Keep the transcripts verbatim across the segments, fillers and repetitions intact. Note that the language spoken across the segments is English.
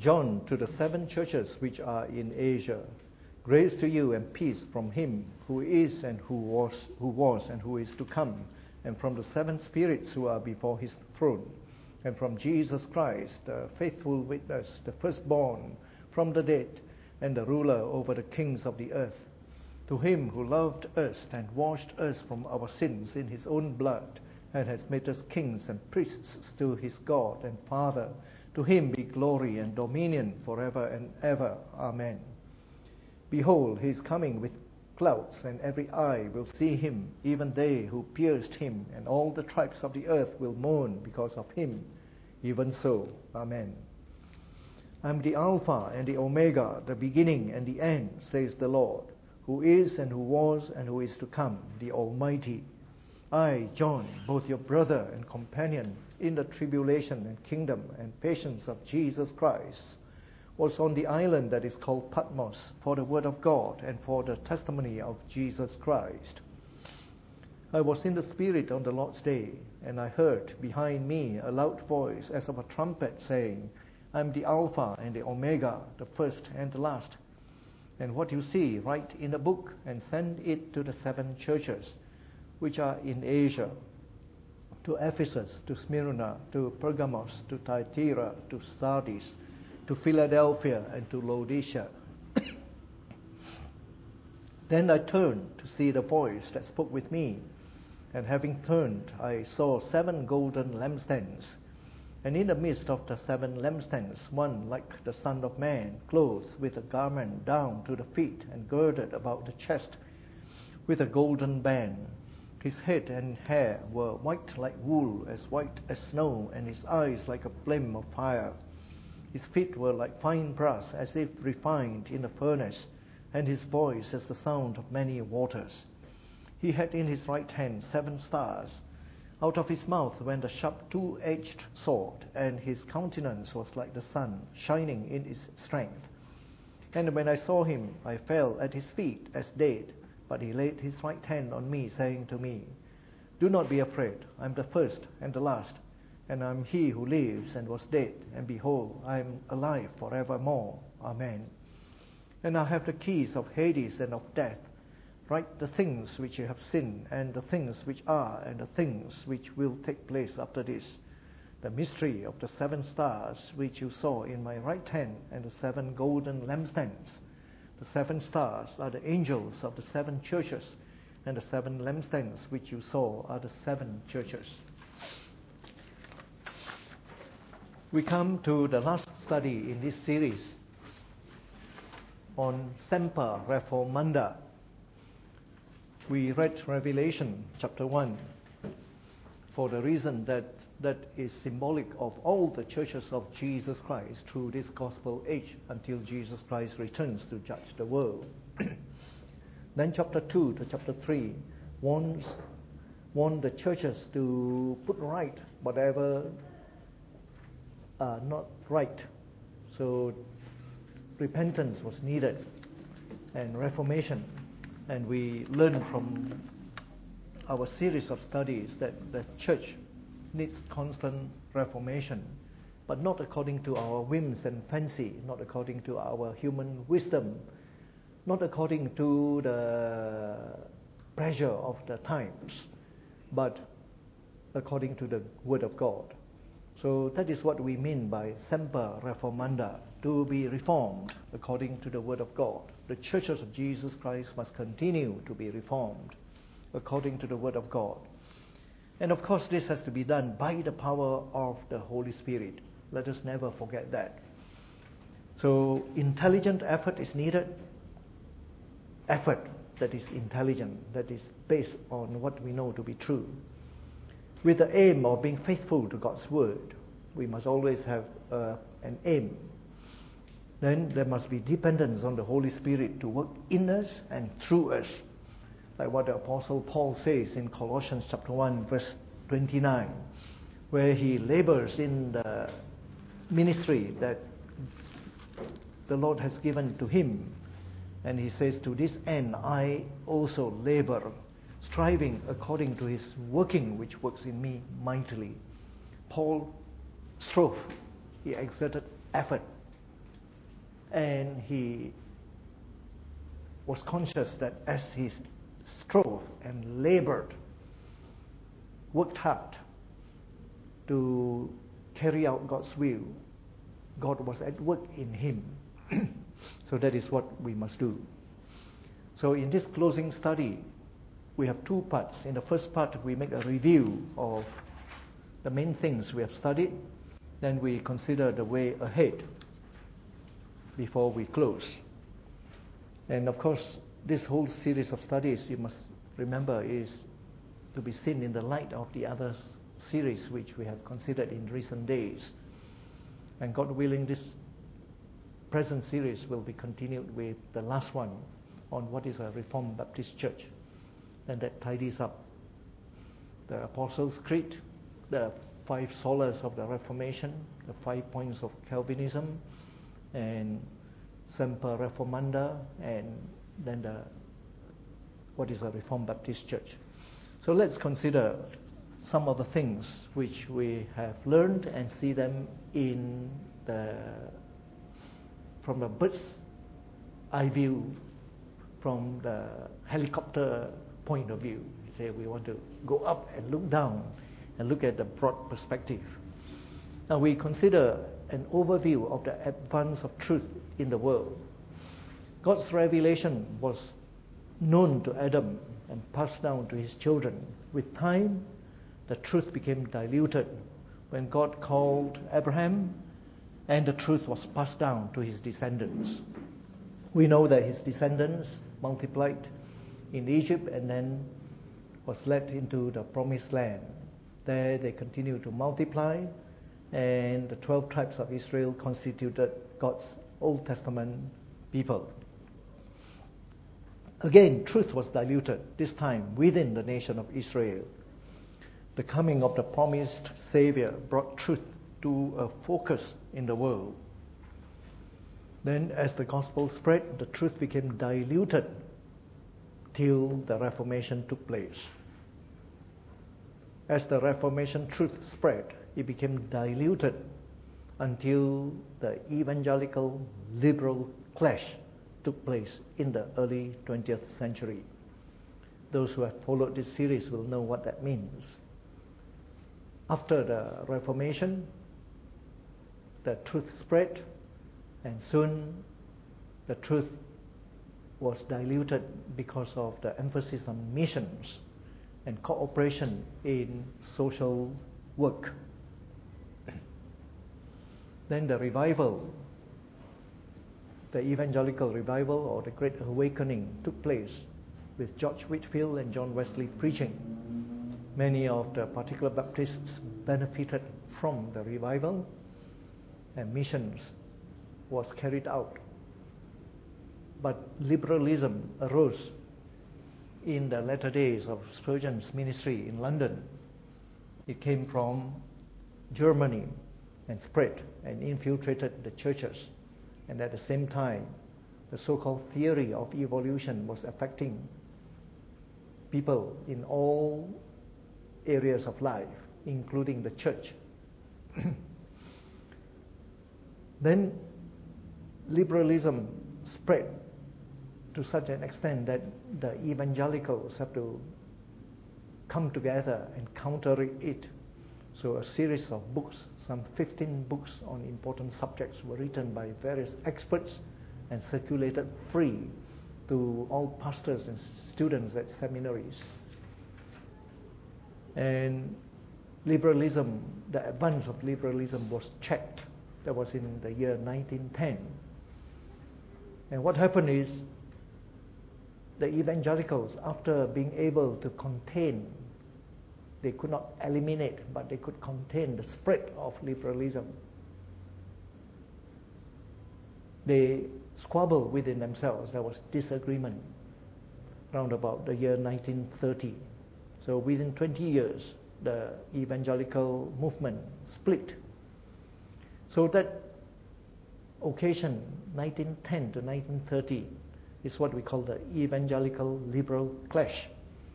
John, to the seven churches which are in Asia, grace to you and peace from him who is and who was, who was and who is to come, and from the seven spirits who are before his throne, and from Jesus Christ, the faithful witness, the firstborn from the dead, and the ruler over the kings of the earth. To him who loved us and washed us from our sins in his own blood, and has made us kings and priests to his God and Father, to him be glory and dominion forever and ever. Amen. Behold, he is coming with clouds, and every eye will see him, even they who pierced him, and all the tribes of the earth will mourn because of him. Even so. Amen. I am the Alpha and the Omega, the beginning and the end, says the Lord, who is and who was and who is to come, the Almighty. I, John, both your brother and companion in the tribulation and kingdom and patience of Jesus Christ, was on the island that is called Patmos for the word of God and for the testimony of Jesus Christ. I was in the Spirit on the Lord's day, and I heard behind me a loud voice as of a trumpet saying, I am the Alpha and the Omega, the first and the last. And what you see, write in a book and send it to the seven churches which are in Asia, to Ephesus, to Smyrna, to Pergamos, to Thyatira, to Sardis, to Philadelphia, and to Laodicea. Then I turned to see the voice that spoke with me, and having turned, I saw seven golden lampstands, and in the midst of the seven lampstands, one like the Son of Man, clothed with a garment down to the feet and girded about the chest with a golden band. His head and hair were white like wool, as white as snow, and his eyes like a flame of fire. His feet were like fine brass, as if refined in a furnace, and his voice as the sound of many waters. He had in his right hand seven stars. Out of his mouth went a sharp two-edged sword, and his countenance was like the sun, shining in its strength. And when I saw him, I fell at his feet as dead. But he laid his right hand on me, saying to me, Do not be afraid. I am the first and the last, and I am he who lives and was dead, and behold, I am alive forevermore. Amen. And I have the keys of Hades and of death. Write the things which you have seen, and the things which are, and the things which will take place after this. The mystery of the seven stars which you saw in my right hand, and the seven golden lampstands. The seven stars are the angels of the seven churches, and the seven lampstands which you saw are the seven churches. We come to the last study in this series on Semper Reformanda. We read Revelation chapter one for the reason that that is symbolic of all the churches of Jesus Christ through this gospel age until Jesus Christ returns to judge the world. Then chapter two to chapter three warns warn the churches to put right whatever are not right. So repentance was needed and reformation. And we learn from our series of studies that the church needs constant reformation, but not according to our whims and fancy, not according to our human wisdom, not according to the pressure of the times, but according to the Word of God. So that is what we mean by Semper Reformanda, to be reformed according to the Word of God. The churches of Jesus Christ must continue to be reformed according to the Word of God. And of course, this has to be done by the power of the Holy Spirit. Let us never forget that. So intelligent effort is needed. Effort that is intelligent, that is based on what we know to be true. With the aim of being faithful to God's Word, we must always have uh, an aim. Then there must be dependence on the Holy Spirit to work in us and through us. Like what the Apostle Paul says in Colossians chapter one, verse twenty-nine, where he labors in the ministry that the Lord has given to him. And he says, to this end I also labor, striving according to his working which works in me mightily. Paul strove, he exerted effort And he was conscious that as he strove and labored, worked hard to carry out God's will, God was at work in him. So that is what we must do. So in this closing study, we have two parts. In the first part, we make a review of the main things we have studied. Then we consider the way ahead before we close. And of course, this whole series of studies, you must remember, is to be seen in the light of the other series which we have considered in recent days. And God willing, this present series will be continued with the last one on what is a Reformed Baptist Church. And that tidies up the Apostles' Creed, the five solas of the Reformation, the five points of Calvinism, and Semper Reformanda, and then the what is a Reformed Baptist Church. So let's consider some of the things which we have learned and see them in the from the bird's eye view, from the helicopter point of view. You say we want to go up and look down and look at the broad perspective. Now we consider an overview of the advance of truth in the world. God's revelation was known to Adam and passed down to his children. With time, the truth became diluted when God called Abraham, and the truth was passed down to his descendants. We know that his descendants multiplied in Egypt and then was led into the promised land. There they continued to multiply, and the twelve tribes of Israel constituted God's Old Testament people. Again, truth was diluted, this time within the nation of Israel. The coming of the promised Savior brought truth to a focus in the world. Then as the gospel spread, the truth became diluted till the Reformation took place. As the Reformation truth spread, it became diluted until the evangelical liberal clash took place in the early twentieth century. Those who have followed this series will know what that means. After the Reformation, the truth spread, and soon the truth was diluted because of the emphasis on missions and cooperation in social work. Then the revival, the evangelical revival or the Great Awakening took place with George Whitefield and John Wesley preaching. Many of the particular Baptists benefited from the revival, and missions was carried out. But liberalism arose in the latter days of Spurgeon's ministry in London. It came from Germany and spread and infiltrated the churches. And at the same time, the so-called theory of evolution was affecting people in all areas of life, including the church. Then liberalism spread to such an extent that the evangelicals have to come together and counter it. So a series of books, some fifteen books on important subjects, were written by various experts and circulated free to all pastors and students at seminaries. And liberalism, the advance of liberalism was checked. That was in the year nineteen ten. And what happened is the evangelicals, after being able to contain, they could not eliminate, but they could contain the spread of liberalism. They squabbled within themselves. There was disagreement around about the year nineteen thirty. So within twenty years, the evangelical movement split. So that occasion, nineteen ten to nineteen thirty, is what we call the evangelical liberal clash.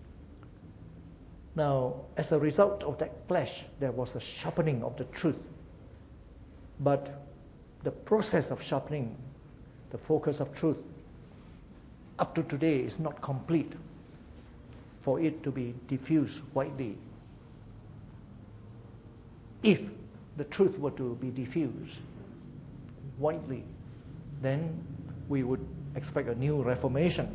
Now, as a result of that clash, there was a sharpening of the truth. But the process of sharpening the focus of truth, up to today is not complete for it to be diffused widely. If the truth were to be diffused widely, then we would expect a new Reformation.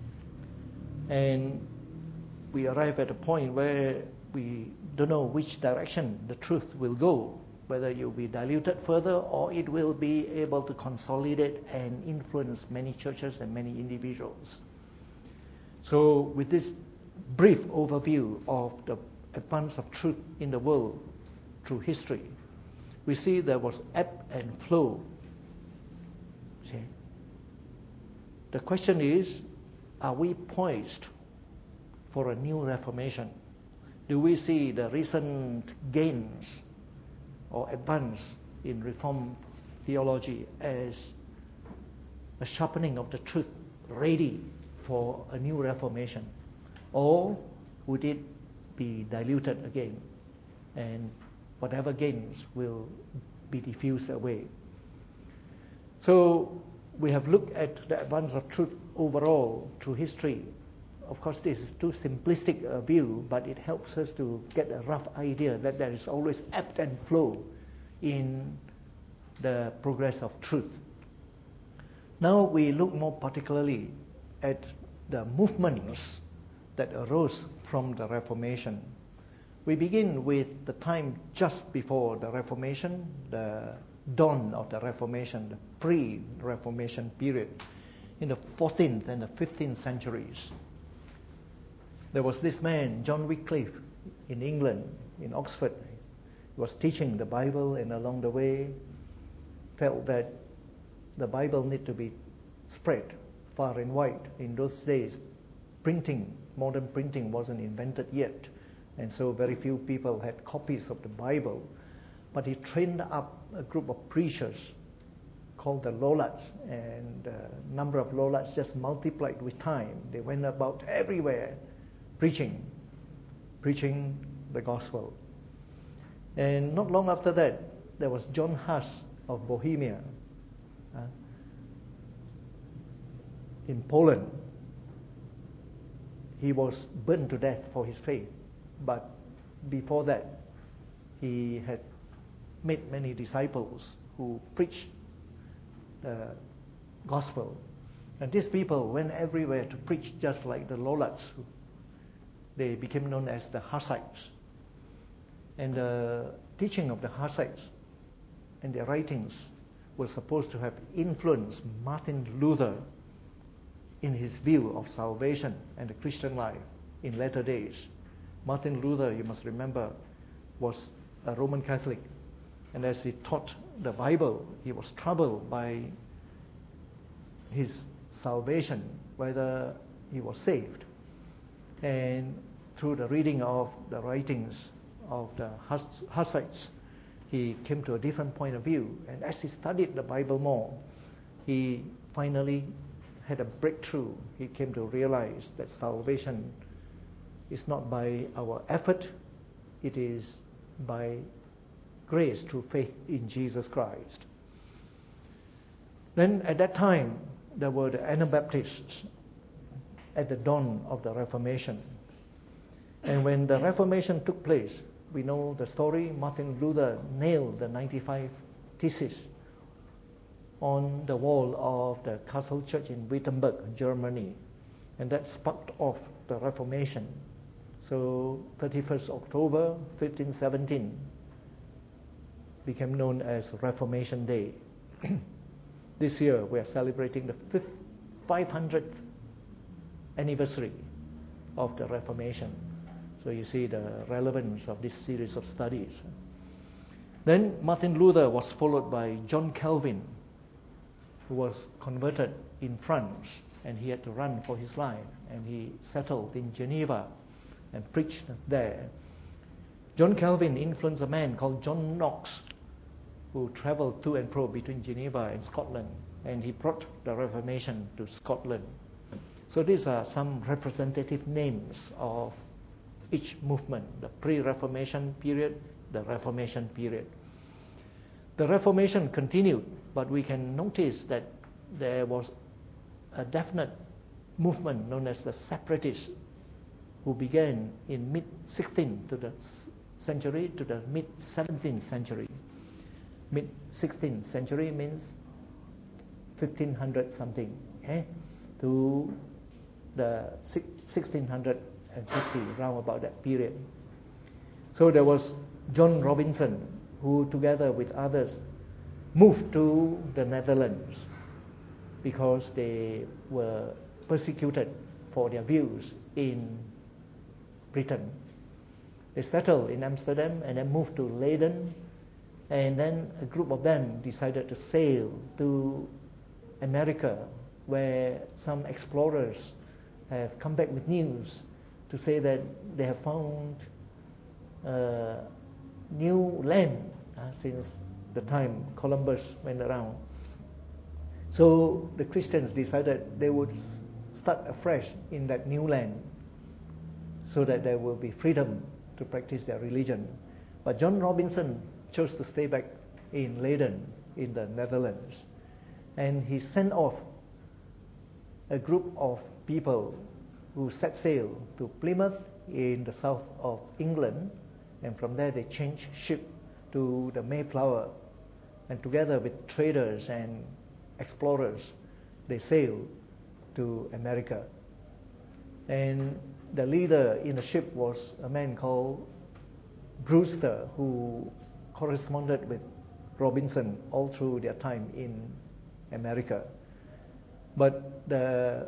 And we arrive at a point where we don't know which direction the truth will go, whether it will be diluted further or it will be able to consolidate and influence many churches and many individuals. So with this brief overview of the advance of truth in the world through history, we see there was ebb and flow. See? The question is, are we poised for a new Reformation? Do we see the recent gains or advance in Reformed theology as a sharpening of the truth ready for a new Reformation? Or would it be diluted again and whatever gains will be diffused away? So we have looked at the advance of truth overall through history. Of course, this is too simplistic a view, but it helps us to get a rough idea that there is always ebb and flow in the progress of truth. Now we look more particularly at the movements that arose from the Reformation. We begin with the time just before the Reformation, the dawn of the Reformation, the pre-Reformation period, in the fourteenth and the fifteenth centuries. There was this man, John Wycliffe, in England, in Oxford. He was teaching the Bible, and along the way felt that the Bible needed to be spread far and wide. In those days, printing, modern printing wasn't invented yet, and so very few people had copies of the Bible. But he trained up a group of preachers called the Lollards, and the number of Lollards just multiplied with time. They went about everywhere preaching, preaching the gospel. And not long after that, there was John Huss of Bohemia uh, in Poland. He was burned to death for his faith, but before that, he had made many disciples who preached the gospel. And these people went everywhere to preach, just like the Lollards. They became known as the Hussites. And the teaching of the Hussites and their writings was supposed to have influenced Martin Luther in his view of salvation and the Christian life in latter days. Martin Luther, you must remember, was a Roman Catholic. And as he taught the Bible, he was troubled by his salvation, whether he was saved. And through the reading of the writings of the Huss- Hussites, he came to a different point of view. And as he studied the Bible more, he finally had a breakthrough. He came to realize that salvation is not by our effort, it is by grace through faith in Jesus Christ. Then at that time, there were the Anabaptists at the dawn of the Reformation. And when the Reformation took place, we know the story. Martin Luther nailed the ninety-five Theses on the wall of the Castle Church in Wittenberg, Germany. And that sparked off the Reformation. So thirty-first October fifteen seventeen became known as Reformation Day. This year we are celebrating the five hundredth anniversary of the Reformation. So you see the relevance of this series of studies. Then Martin Luther was followed by John Calvin, who was converted in France, and he had to run for his life, and he settled in Geneva and preached there. John Calvin influenced a man called John Knox, who traveled to and fro between Geneva and Scotland, and he brought the Reformation to Scotland. So these are some representative names of each movement, the pre-Reformation period, the Reformation period. The Reformation continued, but we can notice that there was a definite movement known as the separatists, who began in mid sixteenth to the century to the mid seventeenth century. Mid sixteenth century means fifteen hundred something, okay, to the sixteen fifty, round about that period. So there was John Robinson, who together with others moved to the Netherlands because they were persecuted for their views in Britain. They settled in Amsterdam and then moved to Leiden, and then a group of them decided to sail to America, where some explorers have come back with news to say that they have found uh, new land uh, since the time Columbus went around. So the Christians decided they would start afresh in that new land so that there will be freedom to practice their religion. But John Robinson chose to stay back in Leiden in the Netherlands, and he sent off a group of people who set sail to Plymouth in the south of England, and from there they changed ship to the Mayflower, and together with traders and explorers they sailed to America. And the leader in the ship was a man called Brewster, who corresponded with Robinson all through their time in America. But the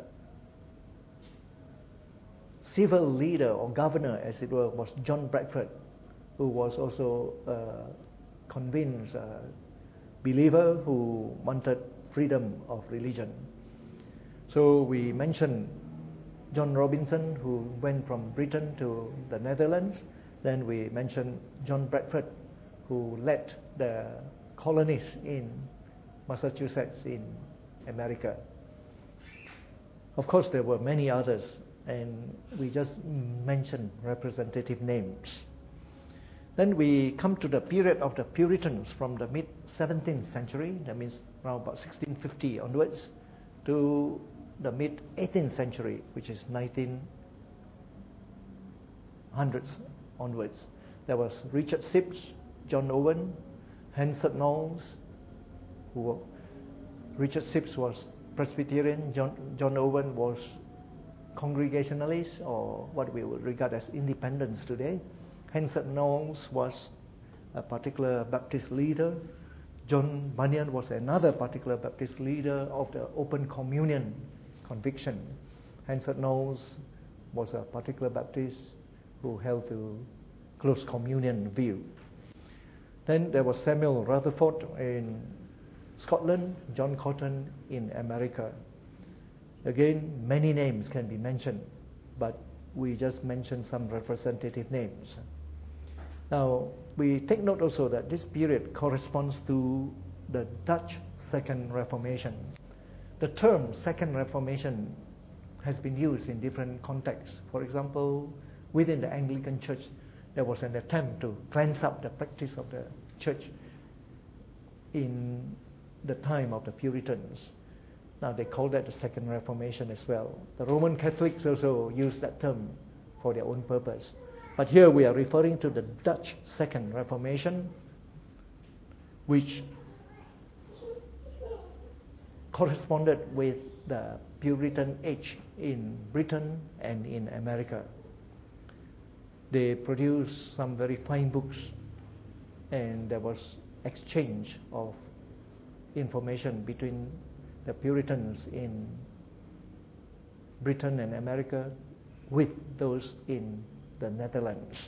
civil leader or governor, as it were, was John Bradford, who was also a convinced uh, believer who wanted freedom of religion. So we mentioned John Robinson, who went from Britain to the Netherlands. Then we mentioned John Bradford, who led the colonies in Massachusetts in America. Of course, there were many others, and we just mentioned representative names. Then we come to the period of the Puritans from the mid seventeenth century, that means around about sixteen fifty onwards, to the mid eighteenth century, which is nineteen hundreds onwards. There was Richard Sibbes, John Owen, Hansard Knowles, who Richard Sibbes was Presbyterian, John, John Owen was Congregationalist, or what we would regard as independents today. Hansard Knowles was a particular Baptist leader. John Bunyan was another particular Baptist leader of the open communion conviction. Hansard Knowles was a particular Baptist who held to close communion view. Then there was Samuel Rutherford in Scotland, John Cotton in America. Again, many names can be mentioned, but we just mentioned some representative names. Now, we take note also that this period corresponds to the Dutch Second Reformation. The term Second Reformation has been used in different contexts. For example, within the Anglican Church, there was an attempt to cleanse up the practice of the church in the time of the Puritans. Now, they call that the Second Reformation as well. The Roman Catholics also use that term for their own purpose. But here we are referring to the Dutch Second Reformation, which corresponded with the Puritan age in Britain and in America. They produced some very fine books, and there was exchange of information between the Puritans in Britain and America with those in the Netherlands.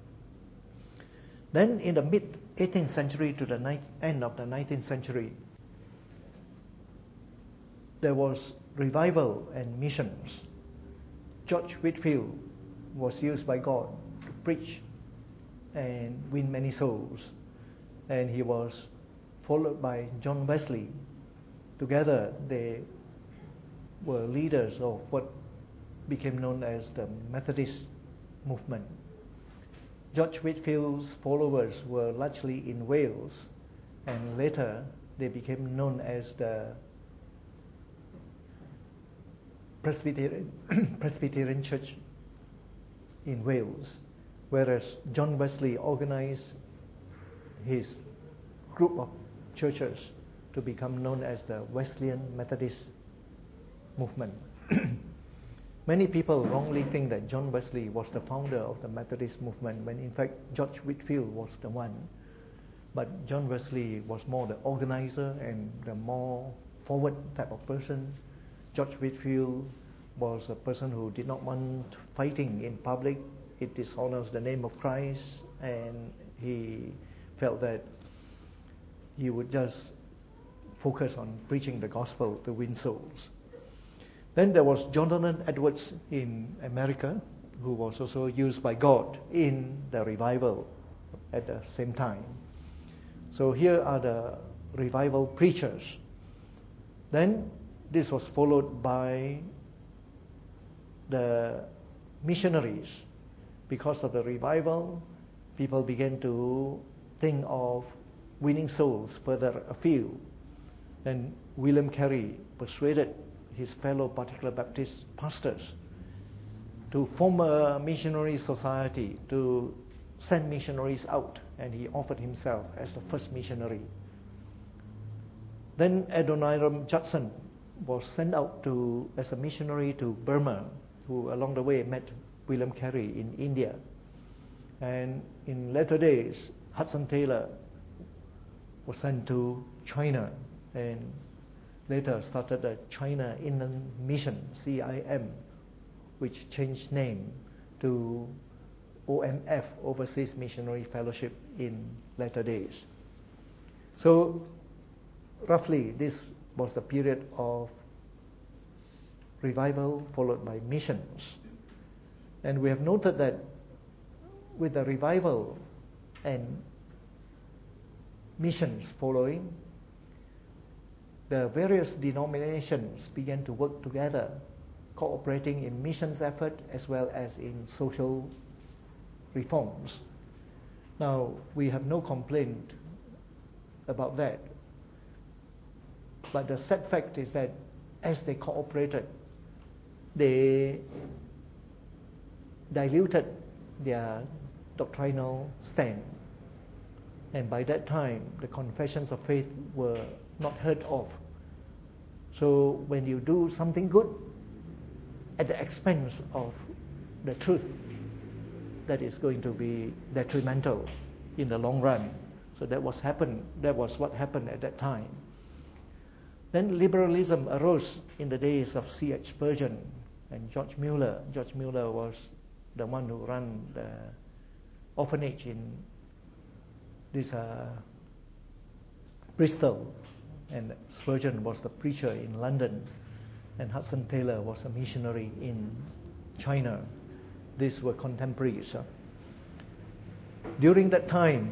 Then in the mid eighteenth century to the ni- end of the nineteenth century, there was revival and missions. George Whitefield was used by God to preach and win many souls, and he was followed by John Wesley. Together they were leaders of what became known as the Methodist movement. George Whitefield's followers were largely in Wales, and later they became known as the Presbyterian, Presbyterian Church in Wales, whereas John Wesley organized his group of churches to become known as the Wesleyan Methodist movement. Many people wrongly think that John Wesley was the founder of the Methodist movement, when in fact George Whitefield was the one. But John Wesley was more the organizer and the more forward type of person. George Whitefield was a person who did not want fighting in public. It dishonors the name of Christ, and he felt that he would just focus on preaching the gospel to win souls. Then there was Jonathan Edwards in America, who was also used by God in the revival at the same time. So here are the revival preachers. Then this was followed by the missionaries. Because of the revival, people began to think of winning souls further afield. And William Carey persuaded his fellow Particular Baptist pastors to form a missionary society, to send missionaries out, and he offered himself as the first missionary. Then Adoniram Judson was sent out to as a missionary to Burma, who along the way met William Carey in India. And in later days, Hudson Taylor was sent to China and later started the China Inland Mission, C I M, which changed name to O M F, Overseas Missionary Fellowship, in later days. So roughly this was the period of revival followed by missions. And we have noted that with the revival and missions following, the various denominations began to work together, cooperating in missions effort as well as in social reforms. Now, we have no complaint about that. But the sad fact is that as they cooperated, they diluted their doctrinal stand. And by that time, the confessions of faith were not heard of. So when you do something good at the expense of the truth, that is going to be detrimental in the long run. So that was happen. That was what happened at that time. Then liberalism arose in the days of C H Spurgeon and George Mueller. George Mueller was the one who ran the orphanage in this uh, Bristol, and Spurgeon was the preacher in London, and Hudson Taylor was a missionary in China. These were contemporaries. Huh? During that time,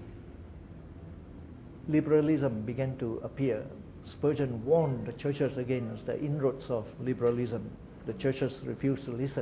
liberalism began to appear. Spurgeon warned the churches against the inroads of liberalism. The churches refused to listen.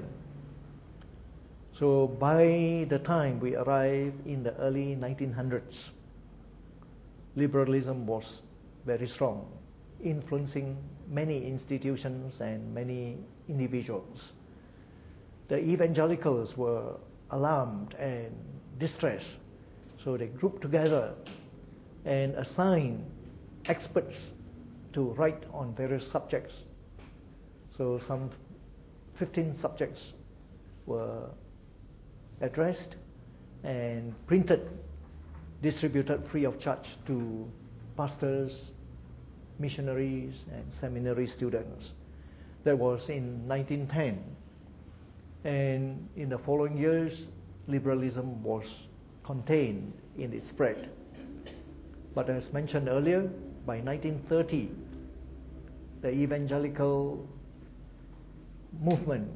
So by the time we arrive in the early nineteen hundreds, liberalism was very strong, influencing many institutions and many individuals. The evangelicals were alarmed and distressed, so they grouped together and assigned experts to write on various subjects. So some fifteen subjects were addressed and printed, distributed free of charge to pastors, missionaries, and seminary students. That was in nineteen ten. And in the following years, liberalism was contained in its spread. But as mentioned earlier, by nineteen thirty, the evangelical movement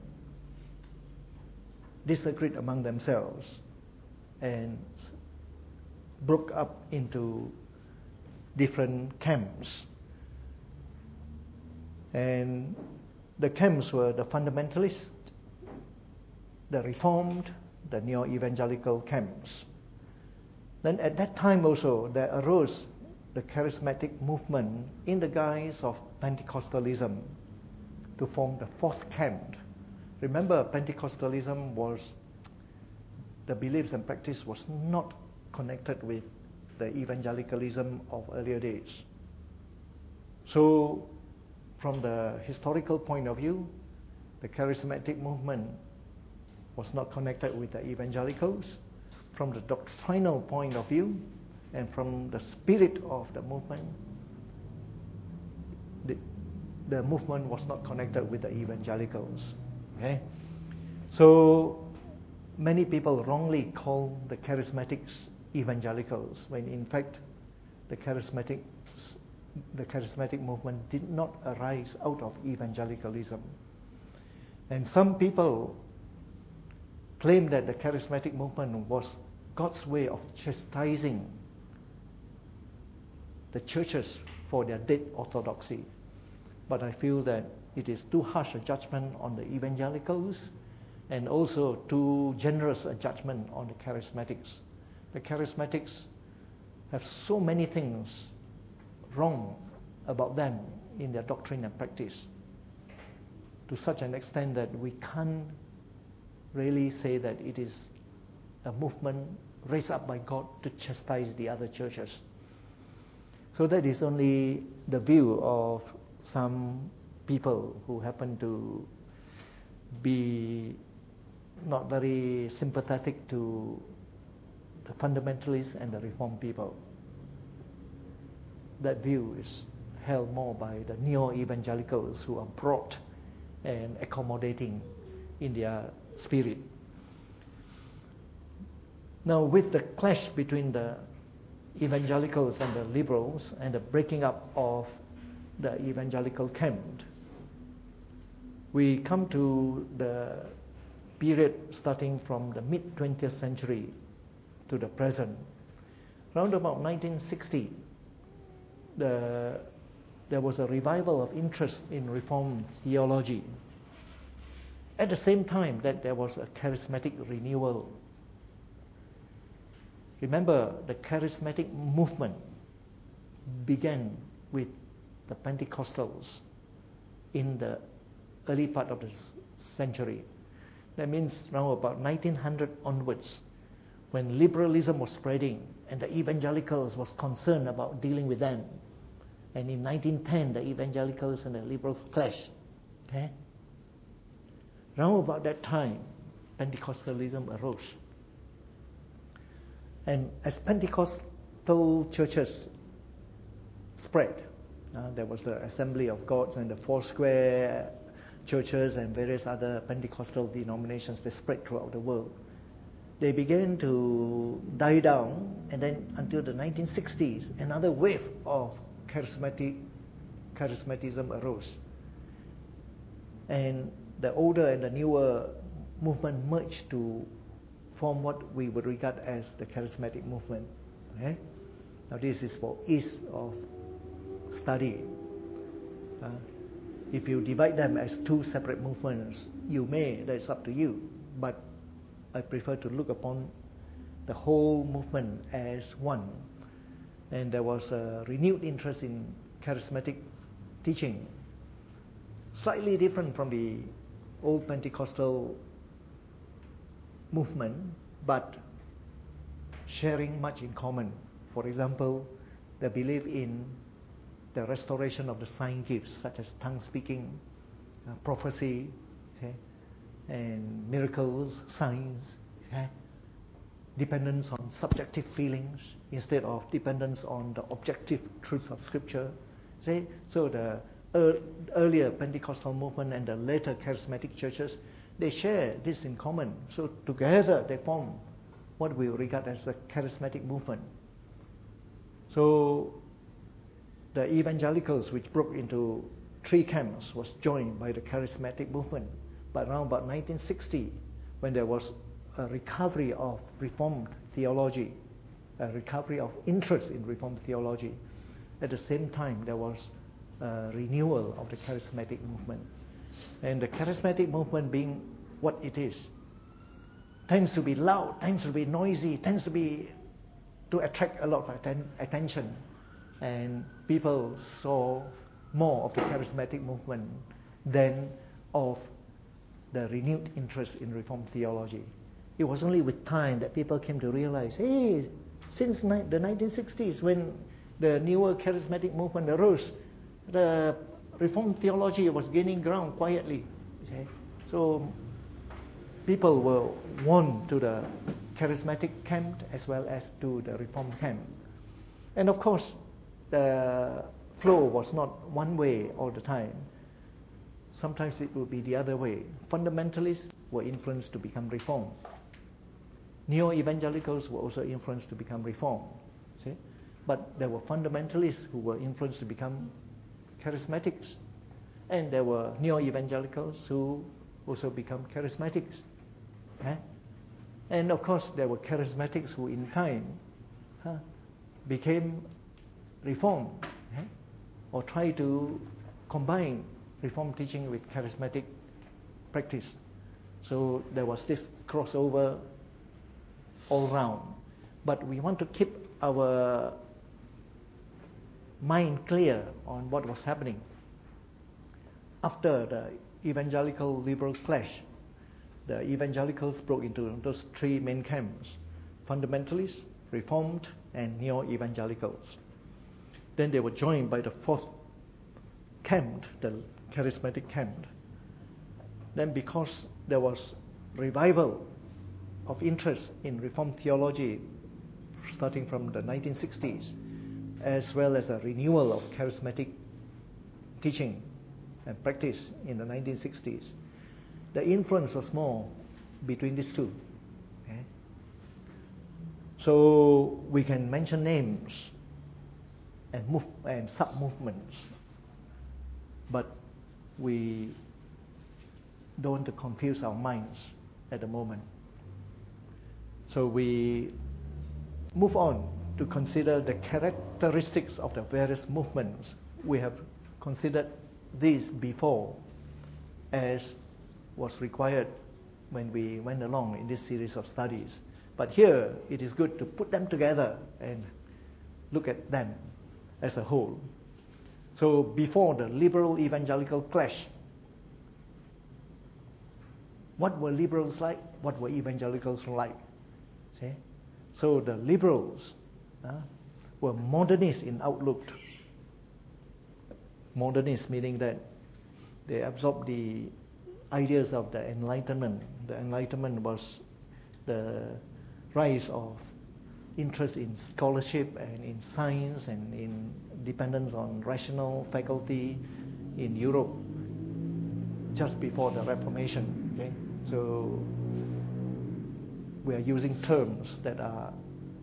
disagreed among themselves and broke up into different camps. And the camps were the fundamentalists, the Reformed, the neo-evangelical camps. Then at that time also, there arose the charismatic movement in the guise of Pentecostalism. to form the fourth camp. Remember, Pentecostalism was, the beliefs and practice was not connected with the evangelicalism of earlier days. So, from the historical point of view, the charismatic movement was not connected with the evangelicals. From the doctrinal point of view, and from the spirit of the movement, the, the movement was not connected with the evangelicals. Okay? So many people wrongly call the charismatics evangelicals, when in fact the charismatic the charismatic movement did not arise out of evangelicalism. And some people claim that the charismatic movement was God's way of chastising the churches for their dead orthodoxy. But I feel that it is too harsh a judgment on the evangelicals and also too generous a judgment on the charismatics. The charismatics have so many things wrong about them in their doctrine and practice, to such an extent that we can't really say that it is a movement raised up by God to chastise the other churches. So that is only the view of some people who happen to be not very sympathetic to the fundamentalists and the Reformed people. That view is held more by the neo-evangelicals who are broad and accommodating in their spirit. Now, with the clash between the evangelicals and the liberals and the breaking up of the evangelical camp, we come to the period starting from the mid-twentieth century to the present. Around about nineteen sixty, the, there was a revival of interest in Reformed theology. At the same time that there was a charismatic renewal. Remember, the charismatic movement began with the Pentecostals in the early part of the century. That means around about nineteen hundred onwards, when liberalism was spreading and the evangelicals was concerned about dealing with them. And in nineteen ten, the evangelicals and the liberals clashed. Okay? Around about that time, Pentecostalism arose. And as Pentecostal churches spread, uh, there was the Assembly of God and the Foursquare churches and various other Pentecostal denominations that spread throughout the world. They began to die down, and then until the nineteen sixties, another wave of charismatic charismatism arose. And the older and the newer movement merged to form what we would regard as the charismatic movement. Okay? Now this is for ease of study. Uh, if you divide them as two separate movements, you may, that's up to you, but I prefer to look upon the whole movement as one. And there was a renewed interest in charismatic teaching, slightly different from the old Pentecostal movement, but sharing much in common. For example, the belief in the restoration of the sign gifts, such as tongue speaking, uh, prophecy, okay, and miracles, signs, okay, dependence on subjective feelings instead of dependence on the objective truth of Scripture. See? So the er, earlier Pentecostal movement and the later charismatic churches, they share this in common. So together they form what we regard as the charismatic movement. So the evangelicals, which broke into three camps, was joined by the charismatic movement. But around about nineteen sixty, when there was a recovery of Reformed theology, a recovery of interest in Reformed theology, at the same time there was a renewal of the charismatic movement. And the charismatic movement, being what it is, tends to be loud, tends to be noisy, tends to be to attract a lot of atten- attention. And people saw more of the charismatic movement than of the renewed interest in Reformed theology. It was only with time that people came to realize, hey, since ni- the nineteen sixties, when the newer charismatic movement arose, the Reformed theology was gaining ground quietly. Okay? So people were won to the charismatic camp as well as to the Reformed camp. And of course, the flow was not one way all the time. Sometimes it would be the other way. Fundamentalists were influenced to become Reformed. Neo-evangelicals were also influenced to become Reformed. See? But there were fundamentalists who were influenced to become charismatics. And there were neo-evangelicals who also become charismatics. Eh? And of course, there were charismatics who in time huh, became Reformed, eh? or tried to combine Reformed teaching with charismatic practice. So there was this crossover all round. But we want to keep our mind clear on what was happening. After the evangelical liberal clash, the evangelicals broke into those three main camps: fundamentalists, Reformed, and neo-evangelicals. Then they were joined by the fourth camp, the charismatic camp. Then because there was revival of interest in Reformed theology starting from the nineteen sixties, as well as a renewal of charismatic teaching and practice in the nineteen sixties, the influence was more between these two. Okay? So we can mention names and move and sub-movements, but we don't want to confuse our minds at the moment. So we move on to consider the characteristics of the various movements. We have considered these before as was required when we went along in this series of studies. But here it is good to put them together and look at them as a whole. So before the liberal evangelical clash, what were liberals like? What were evangelicals like? See? So the liberals uh, were modernist in outlook. Modernist meaning that they absorbed the ideas of the Enlightenment. The Enlightenment was the rise of interest in scholarship and in science and in dependence on rational faculty in Europe just before the Reformation. Okay? So we are using terms that are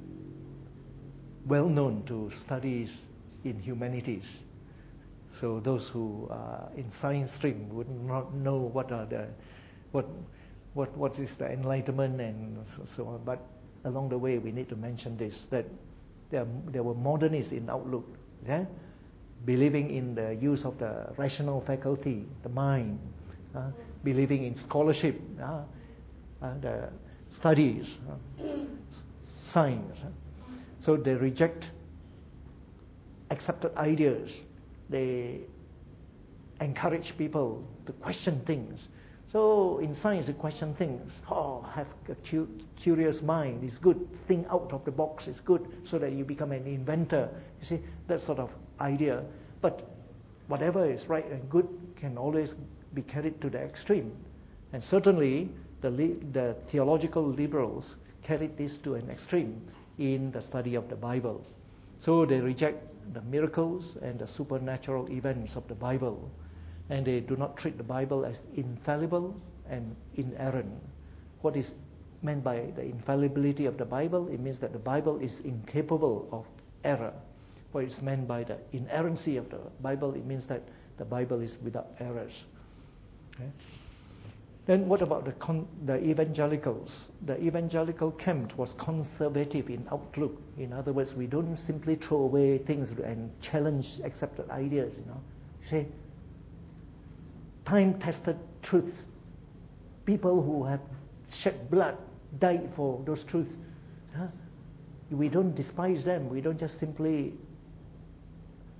well known to studies in humanities. So those who are in science stream would not know what are the what what what is the Enlightenment and so, so on. But along the way, we need to mention this, that there, there were modernists in outlook, yeah? Believing in the use of the rational faculty, the mind, uh, believing in scholarship, uh, uh, the studies, uh, science. Uh. So they reject accepted ideas. They encourage people to question things. So in science, you question things. Oh, have a cu- curious mind. It's good. Think out of the box. It's good so that you become an inventor. You see, that sort of idea. But whatever is right and good can always be carried to the extreme. And certainly, the, li- the theological liberals carried this to an extreme in the study of the Bible. So they reject the miracles and the supernatural events of the Bible. And they do not treat the Bible as infallible and inerrant. What is meant by the infallibility of the Bible? It means that the Bible is incapable of error. What is meant by the inerrancy of the Bible? It means that the Bible is without errors. Okay? Then what about the, con- the evangelicals? The evangelical camp was conservative in outlook. In other words, we don't simply throw away things and challenge accepted ideas. You know, say time-tested truths. People who have shed blood, died for those truths. Huh? We don't despise them. We don't just simply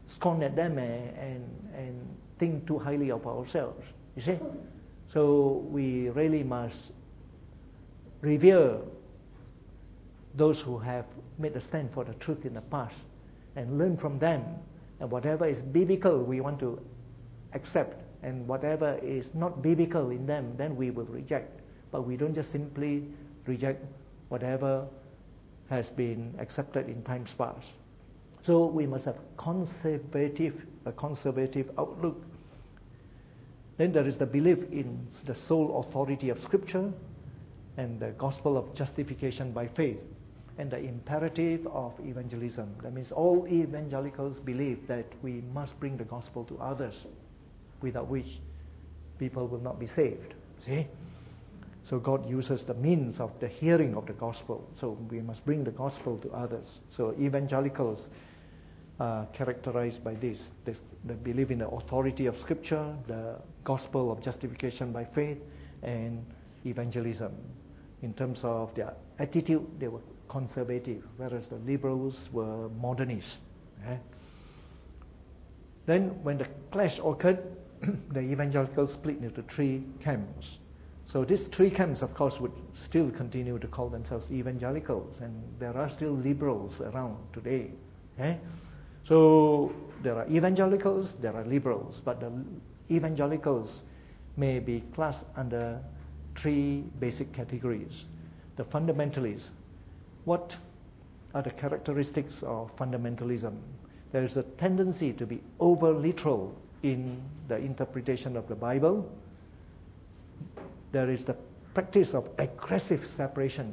scorn at them and, and, and think too highly of ourselves. You see? So we really must revere those who have made a stand for the truth in the past and learn from them. And whatever is biblical, we want to accept. And whatever is not biblical in them, then we will reject. But we don't just simply reject whatever has been accepted in times past. So we must have conservative, a conservative outlook. Then there is the belief in the sole authority of Scripture and the gospel of justification by faith and the imperative of evangelism. That means all evangelicals believe that we must bring the gospel to others, without which people will not be saved. See? So God uses the means of the hearing of the gospel. So we must bring the gospel to others. So evangelicals are characterized by this. This they believe in the authority of Scripture, the gospel of justification by faith, and evangelism. In terms of their attitude, they were conservative, whereas the liberals were modernists. Okay? Then when the clash occurred, the evangelicals split into three camps. So these three camps, of course, would still continue to call themselves evangelicals, and there are still liberals around today. Okay? So there are evangelicals, there are liberals, but the evangelicals may be classed under three basic categories. The fundamentalists. What are the characteristics of fundamentalism? There is a tendency to be over-literal in the interpretation of the Bible. There is the practice of aggressive separation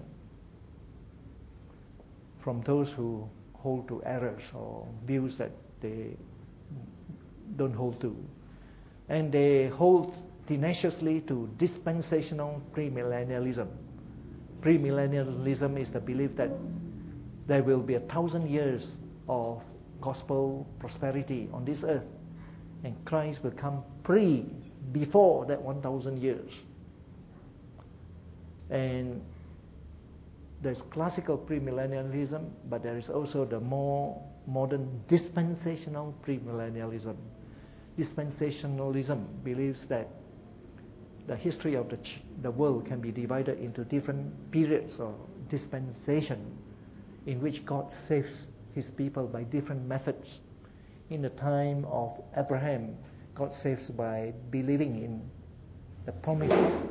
from those who hold to errors or views that they don't hold to. And they hold tenaciously to dispensational premillennialism. Premillennialism is the belief that there will be a thousand years of gospel prosperity on this earth, and Christ will come pre, before that one thousand years. And there's classical premillennialism, but there is also the more modern dispensational premillennialism. Dispensationalism believes that the history of the, ch- the world can be divided into different periods or dispensation in which God saves His people by different methods. In the time of Abraham, God saves by believing in the promise,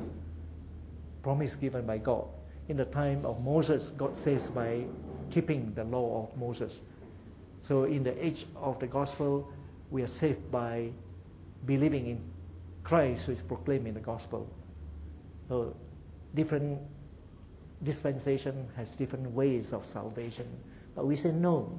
promise given by God. In the time of Moses, God saves by keeping the law of Moses. So in the age of the gospel, we are saved by believing in Christ who is proclaimed in the gospel. So different dispensation has different ways of salvation. But we say no.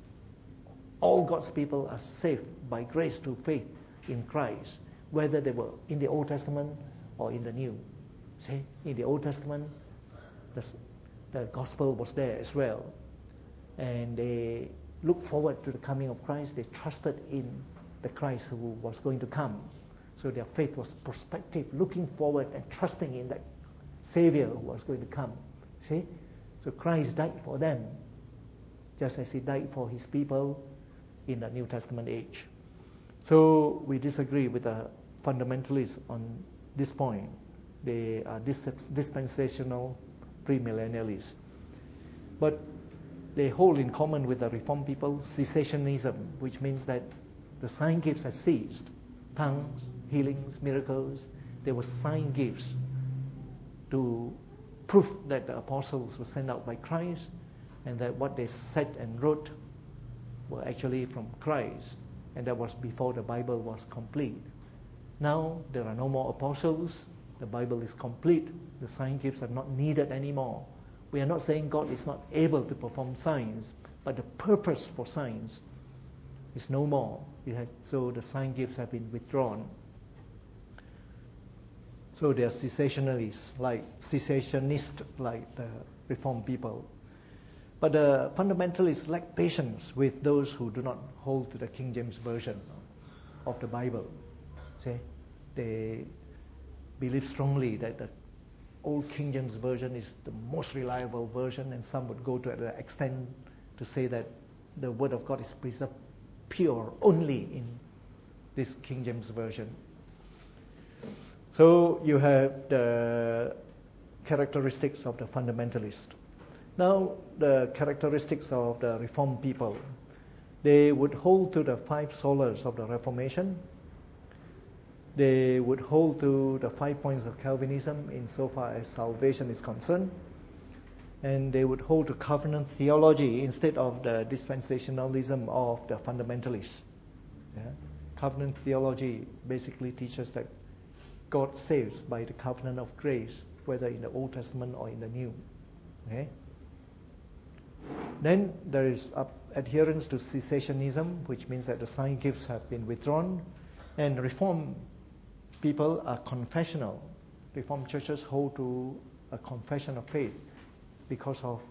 All God's people are saved by grace through faith in Christ, whether they were in the Old Testament or in the New. See, in the Old Testament, the, the gospel was there as well. And they looked forward to the coming of Christ. They trusted in the Christ who was going to come. So their faith was prospective, looking forward and trusting in that Savior who was going to come. See? So Christ died for them, just as He died for His people in the New Testament age. So we disagree with the fundamentalists on this point. They are dis- dispensational premillennialists. But they hold in common with the Reformed people cessationism, which means that the sign gifts have ceased. Tongues, healings, miracles, they were sign gifts to prove that the apostles were sent out by Christ and that what they said and wrote were actually from Christ, and that was before the Bible was complete. Now there are no more apostles, the Bible is complete, the sign gifts are not needed anymore. We are not saying God is not able to perform signs, but the purpose for signs is no more. It has, so the sign gifts have been withdrawn. So they are cessationalists, like cessationists, like the Reformed people. But the fundamentalists lack patience with those who do not hold to the King James Version of the Bible. See, they believe strongly that the old King James Version is the most reliable version, and some would go to the extent to say that the Word of God is preserved pure only in this King James Version. So you have the characteristics of the fundamentalist. Now, the characteristics of the Reformed people. They would hold to the five solas of the Reformation. They would hold to the five points of Calvinism insofar as salvation is concerned. And they would hold to covenant theology instead of the dispensationalism of the fundamentalists. Yeah? Covenant theology basically teaches that God saves by the covenant of grace, whether in the Old Testament or in the New. Okay? Then there is adherence to cessationism, which means that the sign gifts have been withdrawn. And Reformed people are confessional. Reformed churches hold to a confession of faith because of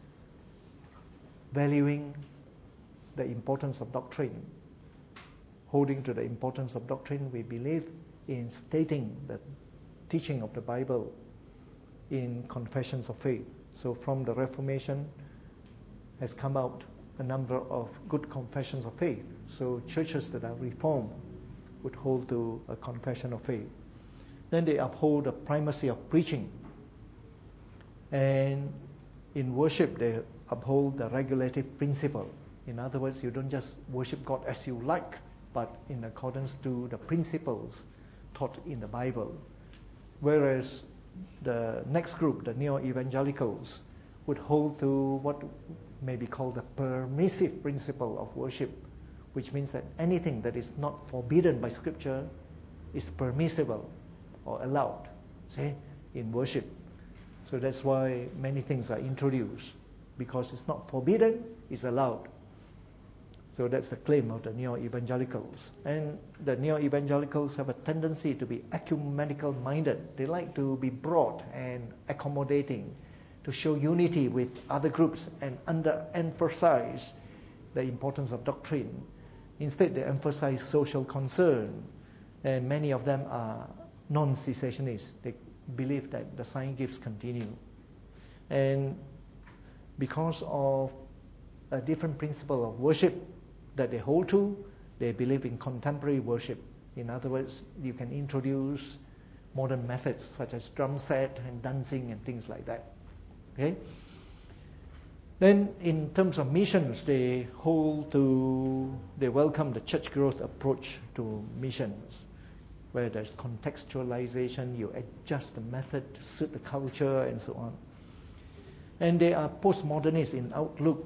valuing the importance of doctrine. Holding to the importance of doctrine, we believe in stating the teaching of the Bible in confessions of faith. So from the Reformation has come out a number of good confessions of faith. So churches that are Reformed would hold to a confession of faith. Then they uphold the primacy of preaching. And in worship, they uphold the regulative principle. In other words, you don't just worship God as you like, but in accordance to the principles taught in the Bible. Whereas the next group, the neo-evangelicals, would hold to what may be called the permissive principle of worship, which means that anything that is not forbidden by Scripture is permissible or allowed, see, in worship. So that's why many things are introduced, because it's not forbidden, it's allowed. So that's the claim of the neo-evangelicals. And the neo-evangelicals have a tendency to be ecumenical minded. They like to be broad and accommodating, to show unity with other groups and under-emphasize the importance of doctrine. Instead, they emphasize social concern. And many of them are non-cessationists. They believe that the sign gifts continue. And because of a different principle of worship that they hold to, they believe in contemporary worship. In other words, you can introduce modern methods such as drum set and dancing and things like that. Okay? Then in terms of missions, they hold to, they welcome the church growth approach to missions, where there's contextualization, you adjust the method to suit the culture and so on. And they are postmodernists in outlook.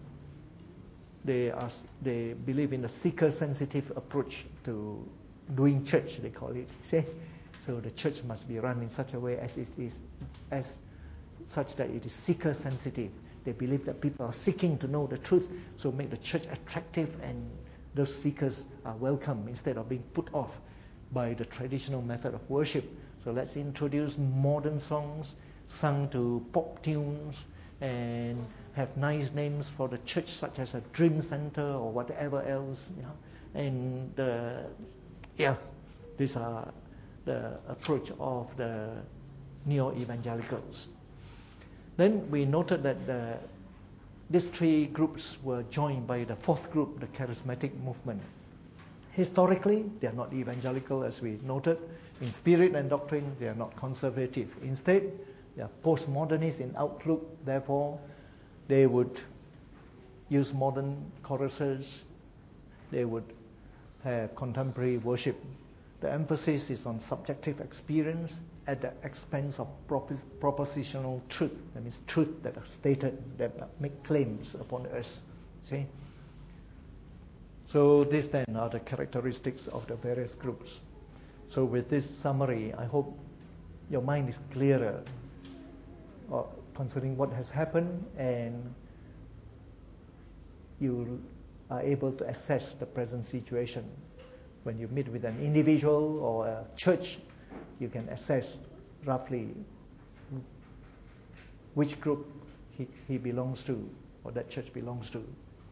They are they believe in a seeker-sensitive approach to doing church, they call it. See? So the church must be run in such a way as it is, as such that it is seeker-sensitive. They believe that people are seeking to know the truth, so make the church attractive, and those seekers are welcome instead of being put off by the traditional method of worship. So let's introduce modern songs sung to pop tunes and have nice names for the church, such as a Dream Center or whatever else. You know? And uh, yeah, these are the approach of the neo-evangelicals. Then we noted that the, these three groups were joined by the fourth group, the charismatic movement. Historically, they are not evangelical, as we noted. In spirit and doctrine, they are not conservative. Instead, they are postmodernist in outlook. Therefore, they would use modern choruses. They would have contemporary worship. The emphasis is on subjective experience at the expense of propos- propositional truth. That means truth that are stated, that make claims upon us. See? So these then are the characteristics of the various groups. So with this summary, I hope your mind is clearer uh, concerning what has happened, and you are able to assess the present situation. When you meet with an individual or a church, you can assess roughly which group he, he belongs to, or that church belongs to.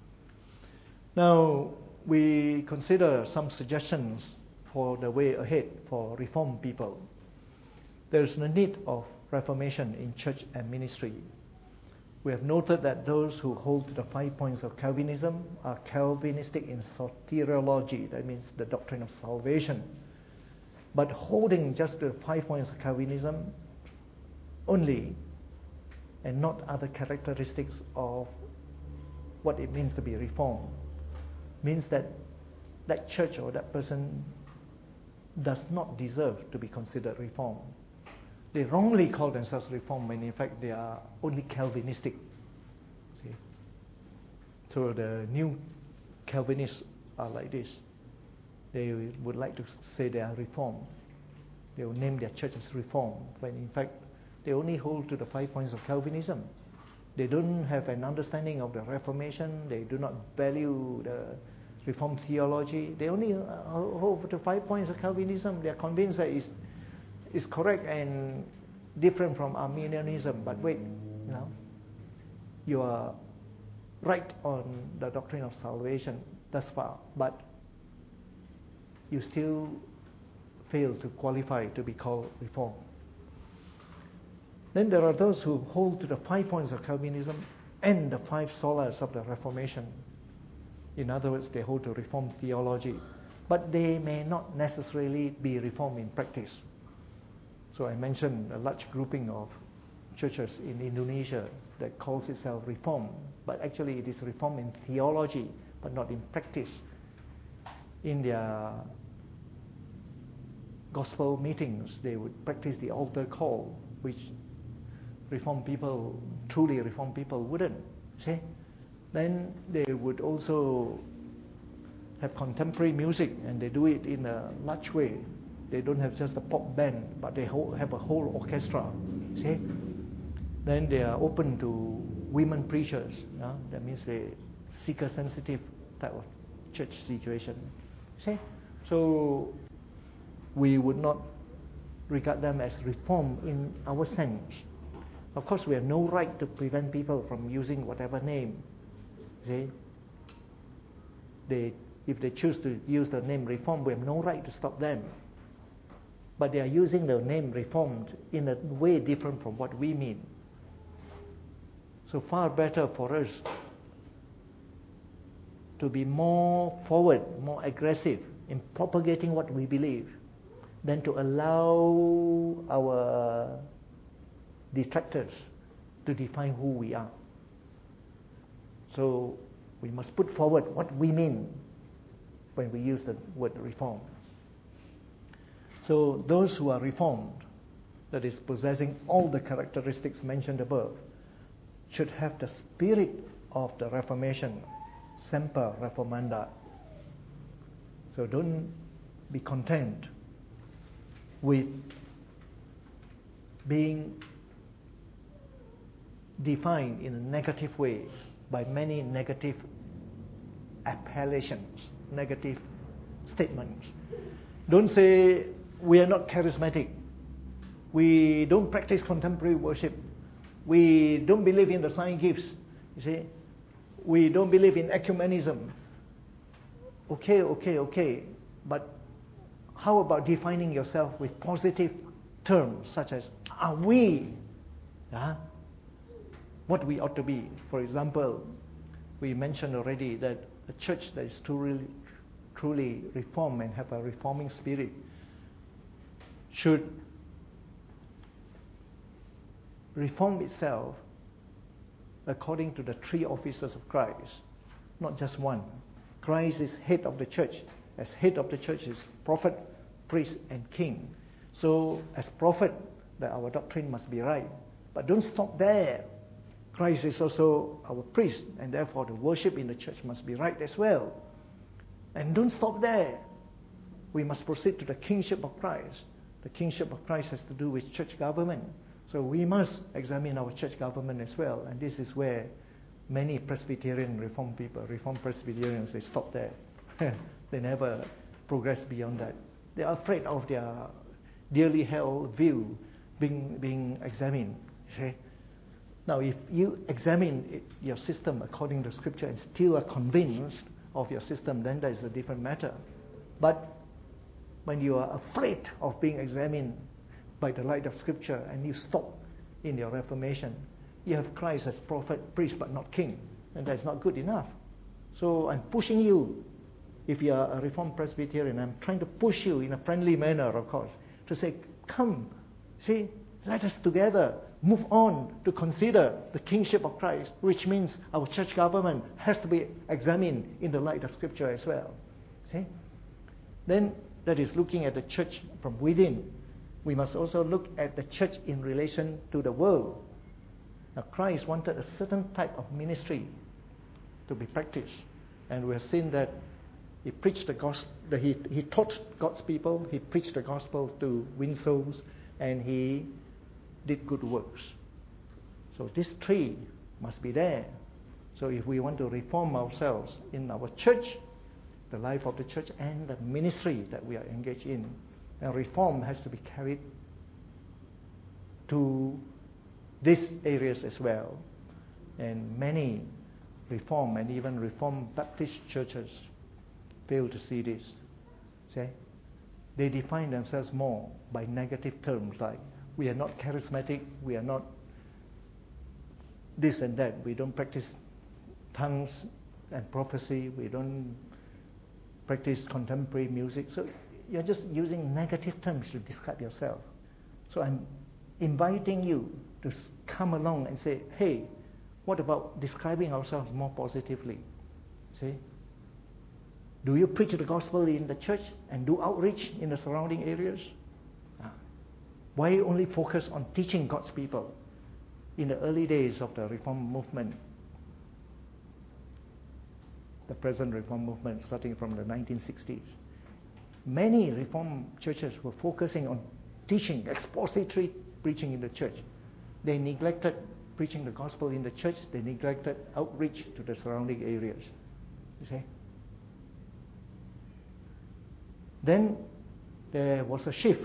Now, we consider some suggestions for the way ahead for Reformed people. There is a need of reformation in church and ministry. We have noted that those who hold to the five points of Calvinism are Calvinistic in soteriology, that means the doctrine of salvation. But holding just the five points of Calvinism only, and not other characteristics of what it means to be reformed, means that that church or that person does not deserve to be considered reformed. They wrongly call themselves reformed when in fact they are only Calvinistic. See? So the new Calvinists are like this. They would like to say they are reformed. They will name their church as reformed, when in fact they only hold to the five points of Calvinism. They don't have an understanding of the Reformation. They do not value the Reformed theology. They only hold to five points of Calvinism. They are convinced that it's, it's correct and different from Arminianism. But wait, you know, you are right on the doctrine of salvation thus far, but you still fail to qualify to be called Reformed. Then there are those who hold to the five points of Calvinism and the five solas of the Reformation. In other words, they hold to Reformed theology, but they may not necessarily be Reformed in practice. So I mentioned a large grouping of churches in Indonesia that calls itself Reformed, but actually it is Reformed in theology, but not in practice. In their gospel meetings, they would practice the altar call, which Reformed people, truly Reformed people, wouldn't. See? Then they would also have contemporary music, and they do it in a large way. They don't have just a pop band, but they have a whole orchestra. See? Then they are open to women preachers. Yeah? That means they seeker-sensitive type of church situation. See? So we would not regard them as Reformed in our sense. Of course, we have no right to prevent people from using whatever name. See? They, if they choose to use the name Reformed, we have no right to stop them. But they are using the name Reformed in a way different from what we mean. So far better for us to be more forward, more aggressive in propagating what we believe than to allow our detractors to define who we are. So we must put forward what we mean when we use the word reform. So those who are reformed, that is possessing all the characteristics mentioned above, should have the spirit of the Reformation, semper reformanda. So don't be content with being defined in a negative way by many negative appellations, negative statements. Don't say we are not charismatic, we don't practice contemporary worship, we don't believe in the sign gifts, you see, we don't believe in ecumenism. Okay, okay, okay, but how about defining yourself with positive terms such as, are we uh, what we ought to be? For example, we mentioned already that a church that is truly, truly reformed and have a reforming spirit should reform itself according to the three offices of Christ, not just one. Christ is head of the church. As head of the church is prophet, priest, and king. So as prophet, that our doctrine must be right. But don't stop there. Christ is also our priest, and therefore the worship in the church must be right as well. And don't stop there. We must proceed to the kingship of Christ. The kingship of Christ has to do with church government. So we must examine our church government as well. And this is where many Presbyterian Reformed people, Reformed Presbyterians, they stop there. They never progress beyond that. They are afraid of their dearly held view being, being examined. See? Now, if you examine it, your system according to Scripture and still are convinced of your system, then that is a different matter. But when you are afraid of being examined by the light of Scripture and you stop in your reformation, You have Christ as prophet, priest, but not king. And that's not good enough. So I'm pushing you. If you are a Reformed Presbyterian, I'm trying to push you in a friendly manner, of course, to say, come, see, let us together move on to consider the kingship of Christ, which means our church government has to be examined in the light of Scripture as well. See? Then that is looking at the church from within. We must also look at the church in relation to the world. Now, Christ wanted a certain type of ministry to be practiced. And we have seen that he preached the gospel, he, he taught God's people, he preached the gospel to win souls, and he did good works. So this three must be there. So if we want to reform ourselves in our church, the life of the church and the ministry that we are engaged in, and reform has to be carried to these areas as well. And many Reform and even Reformed Baptist churches fail to see this. See? They define themselves more by negative terms like, we are not charismatic, we are not this and that, we don't practice tongues and prophecy, we don't practice contemporary music. So you're just using negative terms to describe yourself. So I'm inviting you to come along and say, hey, what about describing ourselves more positively? See? Do you preach the gospel in the church and do outreach in the surrounding areas? Ah. Why only focus on teaching God's people? In the early days of the Reform movement, the present Reform movement starting from the nineteen sixties, many Reform churches were focusing on teaching, expository preaching in the church. They neglected preaching the gospel in the church, they neglected outreach to the surrounding areas. You see? Then there was a shift.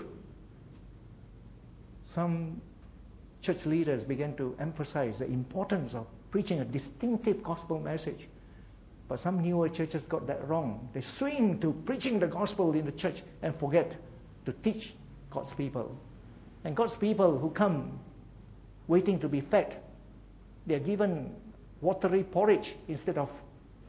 Some church leaders began to emphasize the importance of preaching a distinctive gospel message. But some newer churches got that wrong. They swing to preaching the gospel in the church and forget to teach God's people. And God's people who come waiting to be fed, they are given watery porridge instead of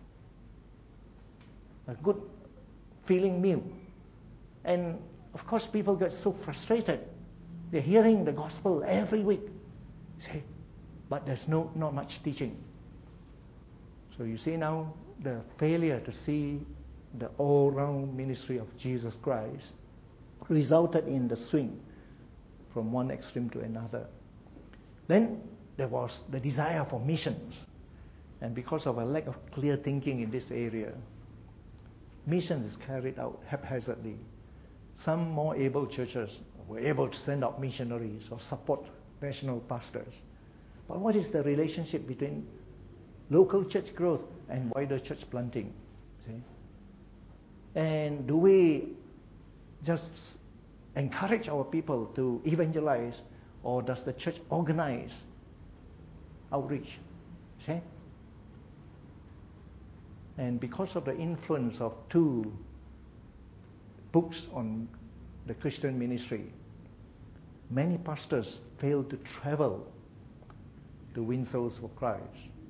a good filling meal. And of course people get so frustrated. They're hearing the gospel every week, see, but there's no not much teaching. So you see now the failure to see the all-round ministry of Jesus Christ resulted in the swing from one extreme to another. Then there was the desire for missions. And because of a lack of clear thinking in this area, missions is carried out haphazardly. Some more able churches were able to send out missionaries or support national pastors. But what is the relationship between local church growth and wider church planting? See? And do we just encourage our people to evangelize, or does the church organize outreach? See? And because of the influence of two books on the Christian ministry, many pastors fail to travel to win souls for Christ.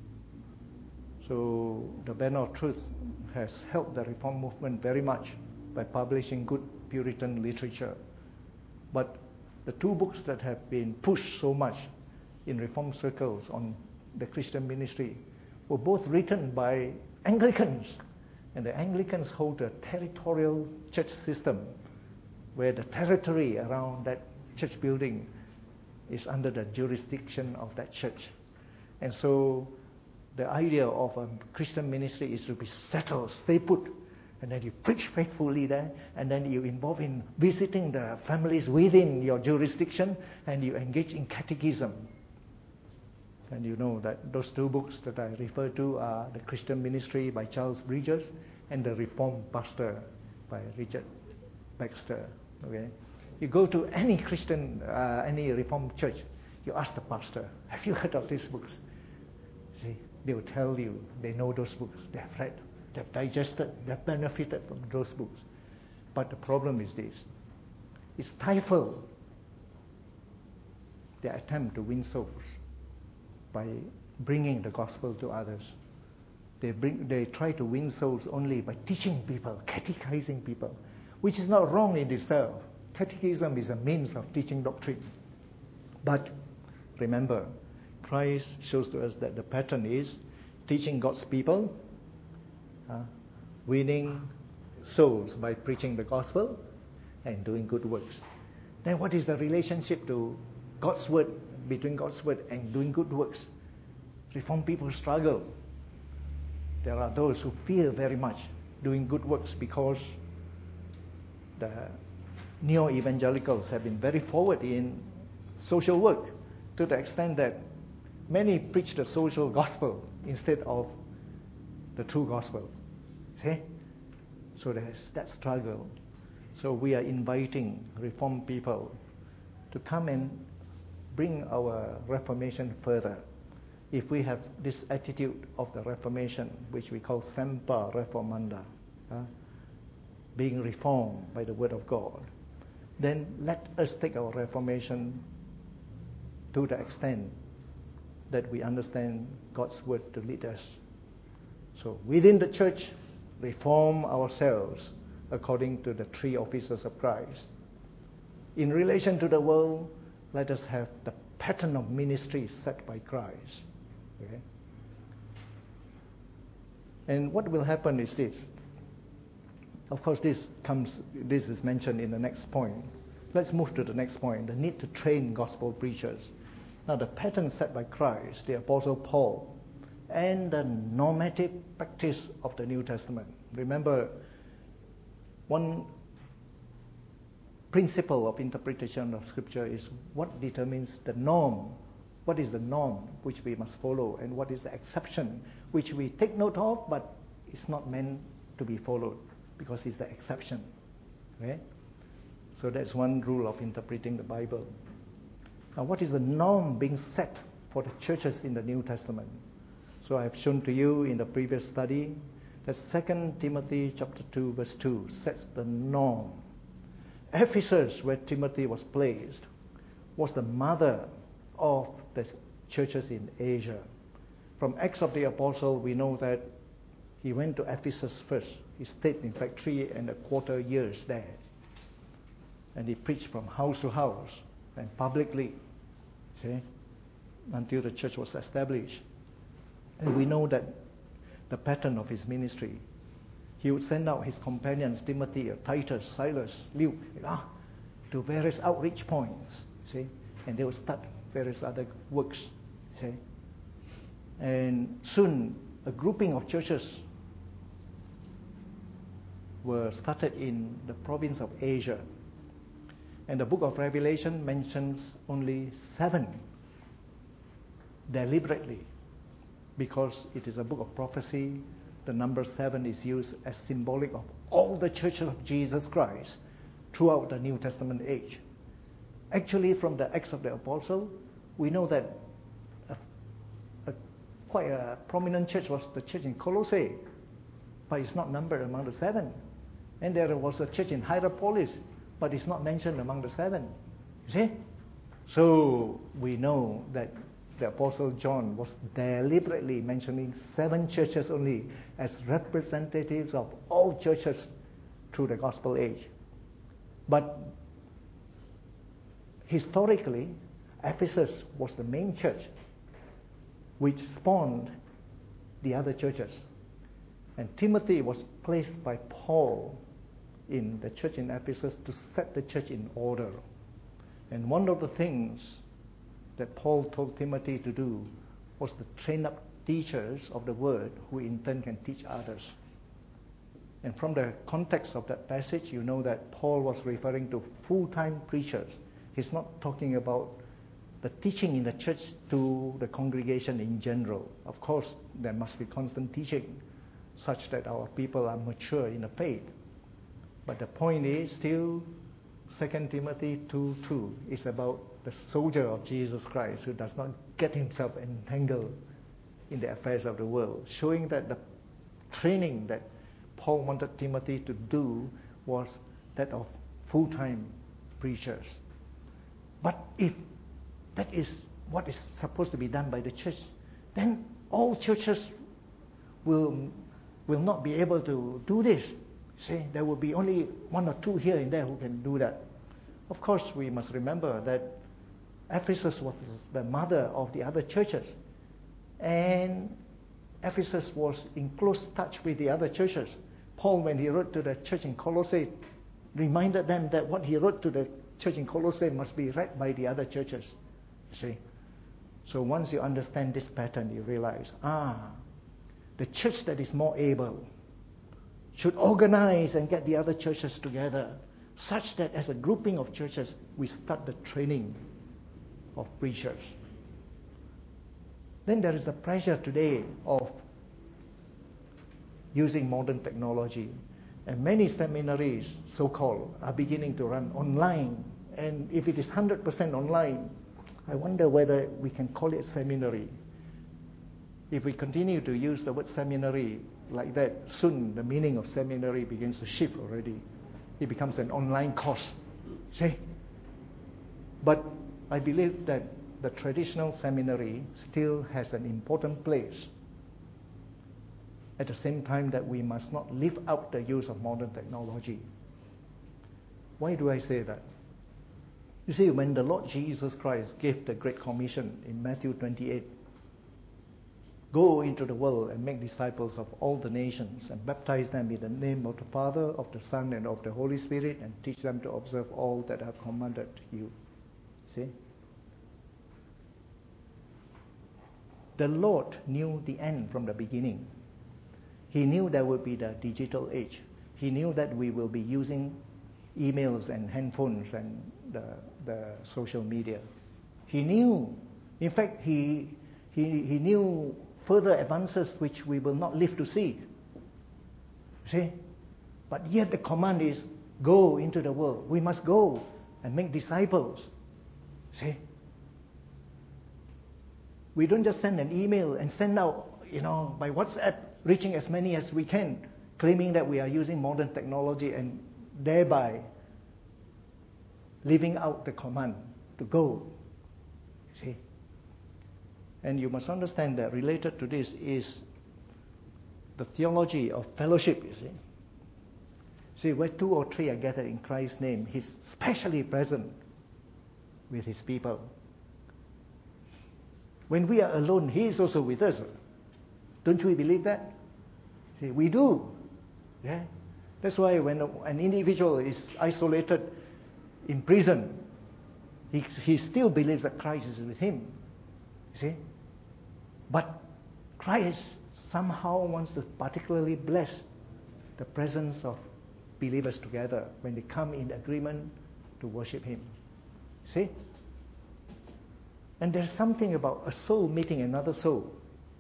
So the Banner of Truth has helped the Reform movement very much by publishing good Puritan literature. But the two books that have been pushed so much in Reform circles on the Christian ministry were both written by Anglicans. And the Anglicans hold a territorial church system where the territory around that church building is under the jurisdiction of that church. And so the idea of a Christian ministry is to be settled, stay put, and then you preach faithfully there, and then you involve in visiting the families within your jurisdiction, and you engage in catechism. And you know that those two books that I refer to are The Christian Ministry by Charles Bridges and The Reformed Pastor by Richard Baxter. Okay, you go to any Christian, uh, any Reformed church, you ask the pastor, have you heard of these books? See, they will tell you they know those books, they have read, they have digested, they have benefited from those books. But the problem is this, it stifles their attempt to win souls. by bringing the gospel to others. They bring, they try to win souls only by teaching people, catechizing people, which is not wrong in itself. Catechism is a means of teaching doctrine. But remember, Christ shows to us that the pattern is teaching God's people, uh, winning souls by preaching the gospel, and doing good works. Then what is the relationship to God's word, between God's word and doing good works? Reformed people struggle. There are those who fear very much doing good works because the neo-evangelicals have been very forward in social work to the extent that many preach the social gospel instead of the true gospel. See? So there's that struggle. So we are inviting Reformed people to come and bring our Reformation further. If we have this attitude of the Reformation, which we call semper reformanda, uh, being reformed by the Word of God, then let us take our Reformation to the extent that we understand God's Word to lead us. So within the church, reform ourselves according to the three offices of Christ. In relation to the world, let us have the pattern of ministry set by Christ. Okay? And what will happen is this. Of course, this comes. This is mentioned in the next point. Let's move to the next point, the need to train gospel preachers. Now, the pattern set by Christ, the Apostle Paul, and the normative practice of the New Testament. Remember, one principle of interpretation of Scripture is what determines the norm. What is the norm which we must follow, and what is the exception which we take note of, but it's not meant to be followed because it's the exception. Okay? So that's one rule of interpreting the Bible. Now, what is the norm being set for the churches in the New Testament? So I have shown to you in the previous study that Second Timothy chapter two verse two sets the norm. Ephesus, where Timothy was placed, was the mother of the churches in Asia. From Acts of the Apostle, we know that he went to Ephesus first. He stayed, in fact, three and a quarter years there. And he preached from house to house and publicly, see, until the church was established. And we know that the pattern of his ministry, he would send out his companions, Timothy, Titus, Silas, Luke, ah, to various outreach points, see, and they would start various other works, see. And soon, a grouping of churches were started in the province of Asia. And the book of Revelation mentions only seven deliberately, because it is a book of prophecy. The number seven is used as symbolic of all the churches of Jesus Christ throughout the New Testament age. Actually, from the Acts of the Apostle, we know that a, a, quite a prominent church was the church in Colossae, but it's not numbered among the seven. And there was a church in Hierapolis, but it's not mentioned among the seven. You see? So we know that the Apostle John was deliberately mentioning seven churches only as representatives of all churches through the gospel age. But historically, Ephesus was the main church which spawned the other churches. And Timothy was placed by Paul in the church in Ephesus to set the church in order. And one of the things that Paul told Timothy to do was to train up teachers of the word who in turn can teach others. And from the context of that passage, you know that Paul was referring to full-time preachers. He's not talking about the teaching in the church to the congregation in general. Of course, there must be constant teaching such that our people are mature in the faith. But the point is still Second Timothy two two is about the soldier of Jesus Christ who does not get himself entangled in the affairs of the world, showing that the training that Paul wanted Timothy to do was that of full-time preachers. But if that is what is supposed to be done by the church, then all churches will will not be able to do this. See, there will be only one or two here and there who can do that. Of course, we must remember that Ephesus was the mother of the other churches, and Ephesus was in close touch with the other churches. Paul, when he wrote to the church in Colossae, reminded them that what he wrote to the church in Colossae must be read by the other churches. You see? So once you understand this pattern, you realize, ah, the church that is more able should organize and get the other churches together, such that as a grouping of churches, we start the training of preachers. Then there is the pressure today of using modern technology. And many seminaries, so-called, are beginning to run online. And if it is one hundred percent online, I wonder whether we can call it seminary. If we continue to use the word seminary like that, soon the meaning of seminary begins to shift already. It becomes an online course. See? But I believe that the traditional seminary still has an important place. At the same time that we must not leave out the use of modern technology. Why do I say that? You see, when the Lord Jesus Christ gave the Great Commission in Matthew twenty-eight, go into the world and make disciples of all the nations and baptize them in the name of the Father, of the Son, and of the Holy Spirit, and teach them to observe all that I have commanded you. See? The Lord knew the end from the beginning. He knew there would be the digital age. He knew that we will be using emails and handphones and the, the social media. He knew. In fact, he, he, he knew further advances which we will not live to see. See? But yet the command is, go into the world. We must go and make disciples. See? We don't just send an email and send out, you know, by WhatsApp, reaching as many as we can, claiming that we are using modern technology and thereby leaving out the command to go. See? And you must understand that related to this is the theology of fellowship, you see. See, where two or three are gathered in Christ's name, He's specially present with His people. When we are alone, He is also with us. Don't we believe that? See, we do. Yeah? That's why when an individual is isolated in prison, he, he still believes that Christ is with him. See? But Christ somehow wants to particularly bless the presence of believers together when they come in agreement to worship Him. See? And there's something about a soul meeting another soul.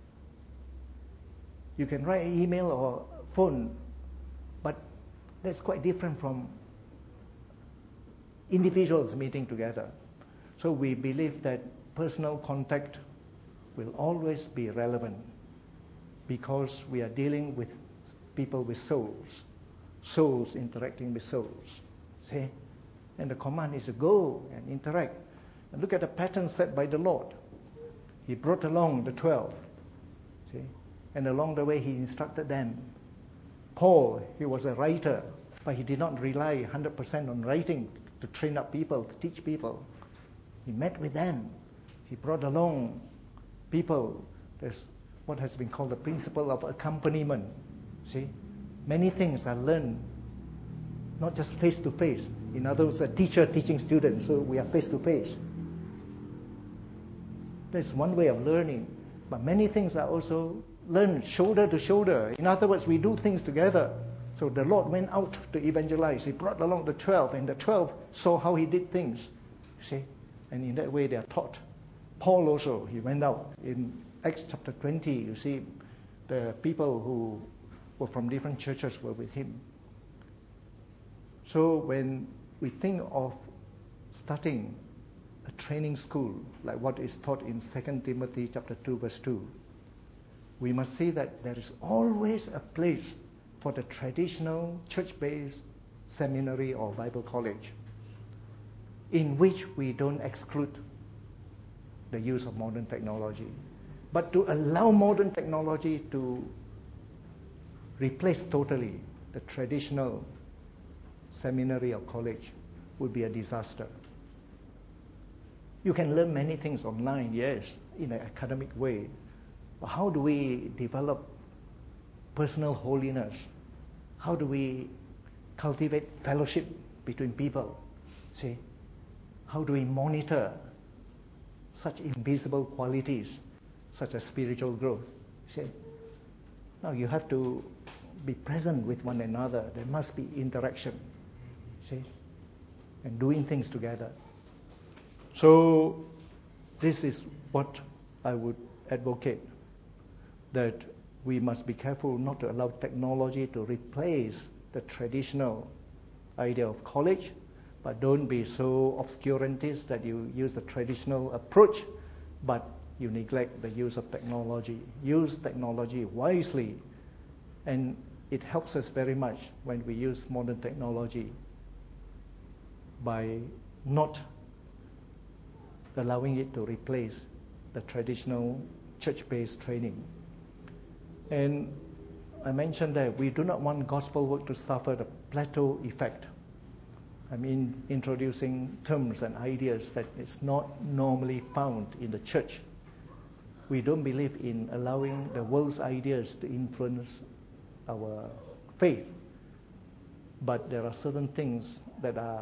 You can write an email or phone, but that's quite different from individuals meeting together. So we believe that personal contact will always be relevant because we are dealing with people with souls, souls interacting with souls. See? And the command is to go and interact. And look at the pattern set by the Lord. He brought along the twelve. See? And along the way, He instructed them. Paul, he was a writer, but he did not rely one hundred percent on writing to train up people, to teach people. He met with them. He brought along people. There's what has been called the principle of accompaniment. See? Many things are learned, not just face to face. In other words, a teacher teaching students, so we are face to face. That's one way of learning. But many things are also learned shoulder to shoulder. In other words, we do things together. So the Lord went out to evangelize. He brought along the twelve, and the twelve saw how He did things. See? And in that way they are taught. Paul also, he went out. In Acts chapter twenty, you see, the people who were from different churches were with him. So when we think of starting a training school, like what is taught in Second Timothy chapter two, verse two, we must see that there is always a place for the traditional church-based seminary or Bible college in which we don't exclude the use of modern technology. But to allow modern technology to replace totally the traditional seminary or college would be a disaster. You can learn many things online, yes, in an academic way. But how do we develop personal holiness? How do we cultivate fellowship between people? See? How do we monitor such invisible qualities, such as spiritual growth? See? Now you have to be present with one another. There must be interaction. See? And doing things together. So this is what I would advocate, that we must be careful not to allow technology to replace the traditional idea of college, but don't be so obscurantist that you use the traditional approach, but you neglect the use of technology. Use technology wisely, and it helps us very much when we use modern technology by not allowing it to replace the traditional church-based training. And I mentioned that we do not want gospel work to suffer the plateau effect. I mean, introducing terms and ideas that is not normally found in the church. We don't believe in allowing the world's ideas to influence our faith. But there are certain things that are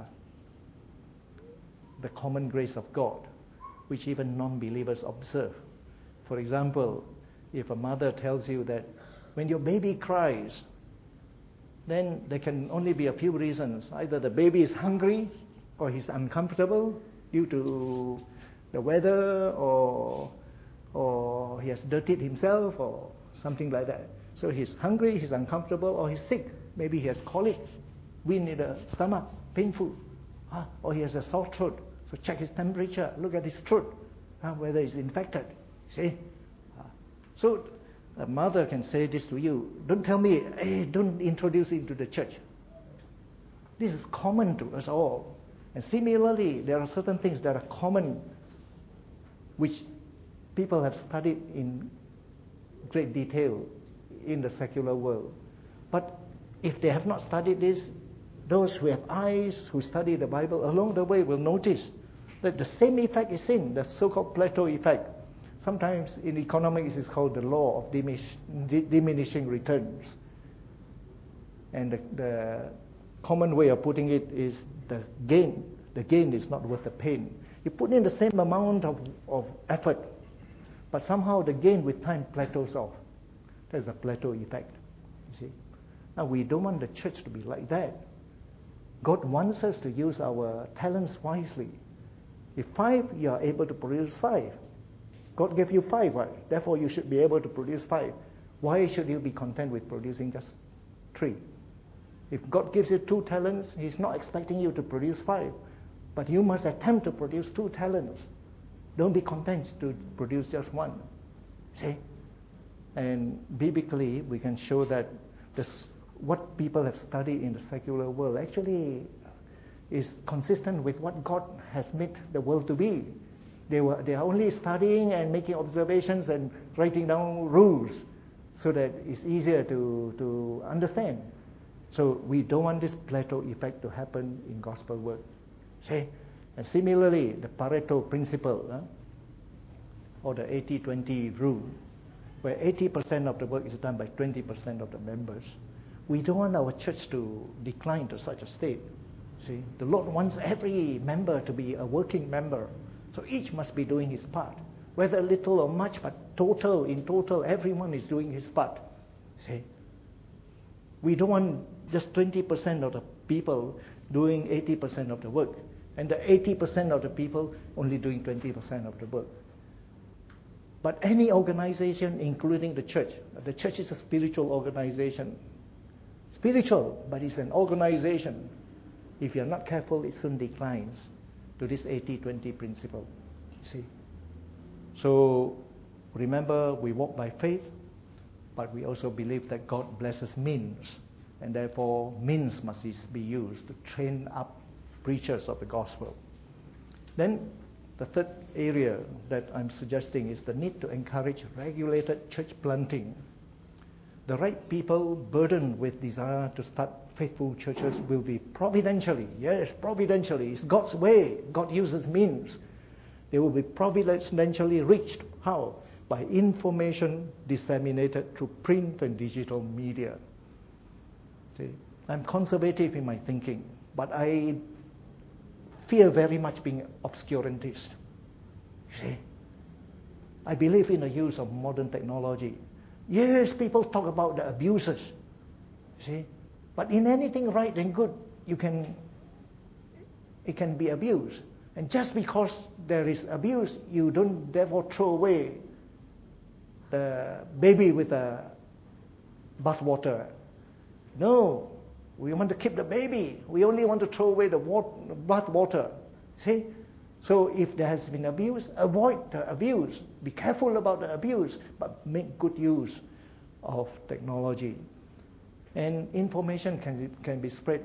the common grace of God, which even non-believers observe. For example, if a mother tells you that when your baby cries, then there can only be a few reasons. Either the baby is hungry, or he's uncomfortable due to the weather, or or he has dirtied himself, or something like that. So he's hungry, he's uncomfortable, or he's sick. Maybe he has colic, wind in the stomach, painful. Huh? Or he has a sore throat. So check his temperature, look at his throat, huh? Whether it's infected. See? Uh, so a mother can say this to you. Don't tell me, hey, don't introduce it to the church. This is common to us all. And similarly, there are certain things that are common, which people have studied in great detail in the secular world. But if they have not studied this, those who have eyes, who study the Bible along the way will notice that the same effect is seen, the so-called plateau effect. Sometimes in economics it's called the law of diminish, di- diminishing returns. And the, the common way of putting it is the gain. The gain is not worth the pain. You put in the same amount of, of effort, but somehow the gain with time plateaus off. That's the plateau effect. You see? Now we don't want the church to be like that. God wants us to use our talents wisely. If five, you are able to produce five. God gave you five, right? Therefore, you should be able to produce five. Why should you be content with producing just three? If God gives you two talents, He's not expecting you to produce five. But you must attempt to produce two talents. Don't be content to produce just one. See? And biblically, we can show that this, what people have studied in the secular world actually is consistent with what God has made the world to be. They were they are only studying and making observations and writing down rules so that it's easier to, to understand. So we don't want this plateau effect to happen in gospel work. See? And similarly, the Pareto principle, huh? or the eighty twenty rule, where eighty percent of the work is done by twenty percent of the members. We don't want our church to decline to such a state. See, the Lord wants every member to be a working member. So each must be doing his part, whether little or much, but total, in total, everyone is doing his part. See, we don't want just twenty percent of the people doing eighty percent of the work, and the eighty percent of the people only doing twenty percent of the work. But any organization, including the church, the church is a spiritual organization. Spiritual, but it's an organization. If you're not careful, it soon declines to this eighty twenty principle. See? So remember, we walk by faith, but we also believe that God blesses means, and therefore means must be used to train up preachers of the gospel. Then The third area that I'm suggesting is the need to encourage regulated church planting. The right people burdened with desire to start faithful churches will be providentially, yes, providentially, it's God's way, God uses means. They will be providentially reached. How? By information disseminated through print and digital media. See, I'm conservative in my thinking, but I fear very much being obscurantist. See, I believe in the use of modern technology. Yes, people talk about the abuses. See, but in anything right and good, you can it can be abused. And just because there is abuse, you don't therefore throw away the baby with the bathwater. No, we want to keep the baby. We only want to throw away the bathwater. See? So if there has been abuse, avoid the abuse. Be careful about the abuse, but make good use of technology. And information can, can be spread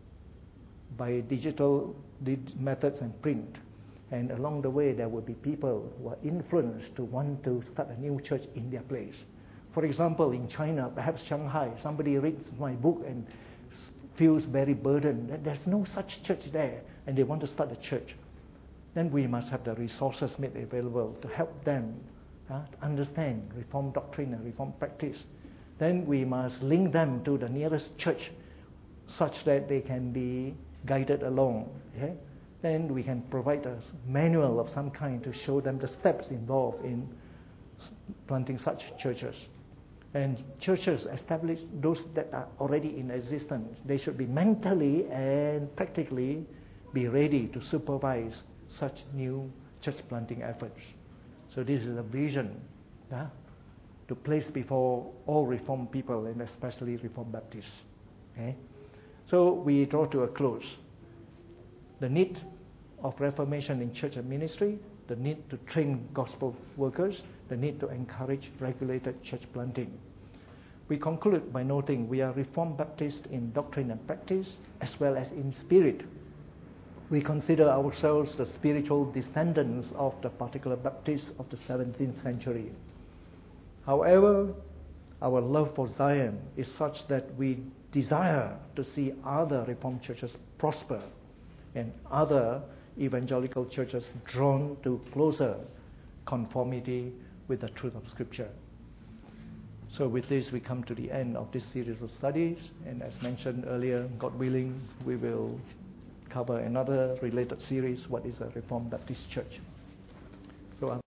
by digital methods and print. And along the way, there will be people who are influenced to want to start a new church in their place. For example, in China, perhaps Shanghai, somebody reads my book and feels very burdened that there's no such church there, and they want to start a church. Then we must have the resources made available to help them uh, understand Reformed doctrine and Reformed practice. Then we must link them to the nearest church such that they can be guided along. Okay? Then we can provide a manual of some kind to show them the steps involved in planting such churches. And churches establish those that are already in existence. They should be mentally and practically be ready to supervise such new church planting efforts. So this is a vision yeah, to place before all Reformed people and especially Reformed Baptists. Okay? So we draw to a close. The need of reformation in church and ministry, the need to train gospel workers, the need to encourage regulated church planting. We conclude by noting we are Reformed Baptists in doctrine and practice as well as in spirit. We consider ourselves the spiritual descendants of the particular Baptists of the seventeenth century. However, our love for Zion is such that we desire to see other Reformed churches prosper and other evangelical churches drawn to closer conformity with the truth of Scripture. So with this, we come to the end of this series of studies, and as mentioned earlier, God willing, we will cover another related series, what is a Reformed Baptist Church. So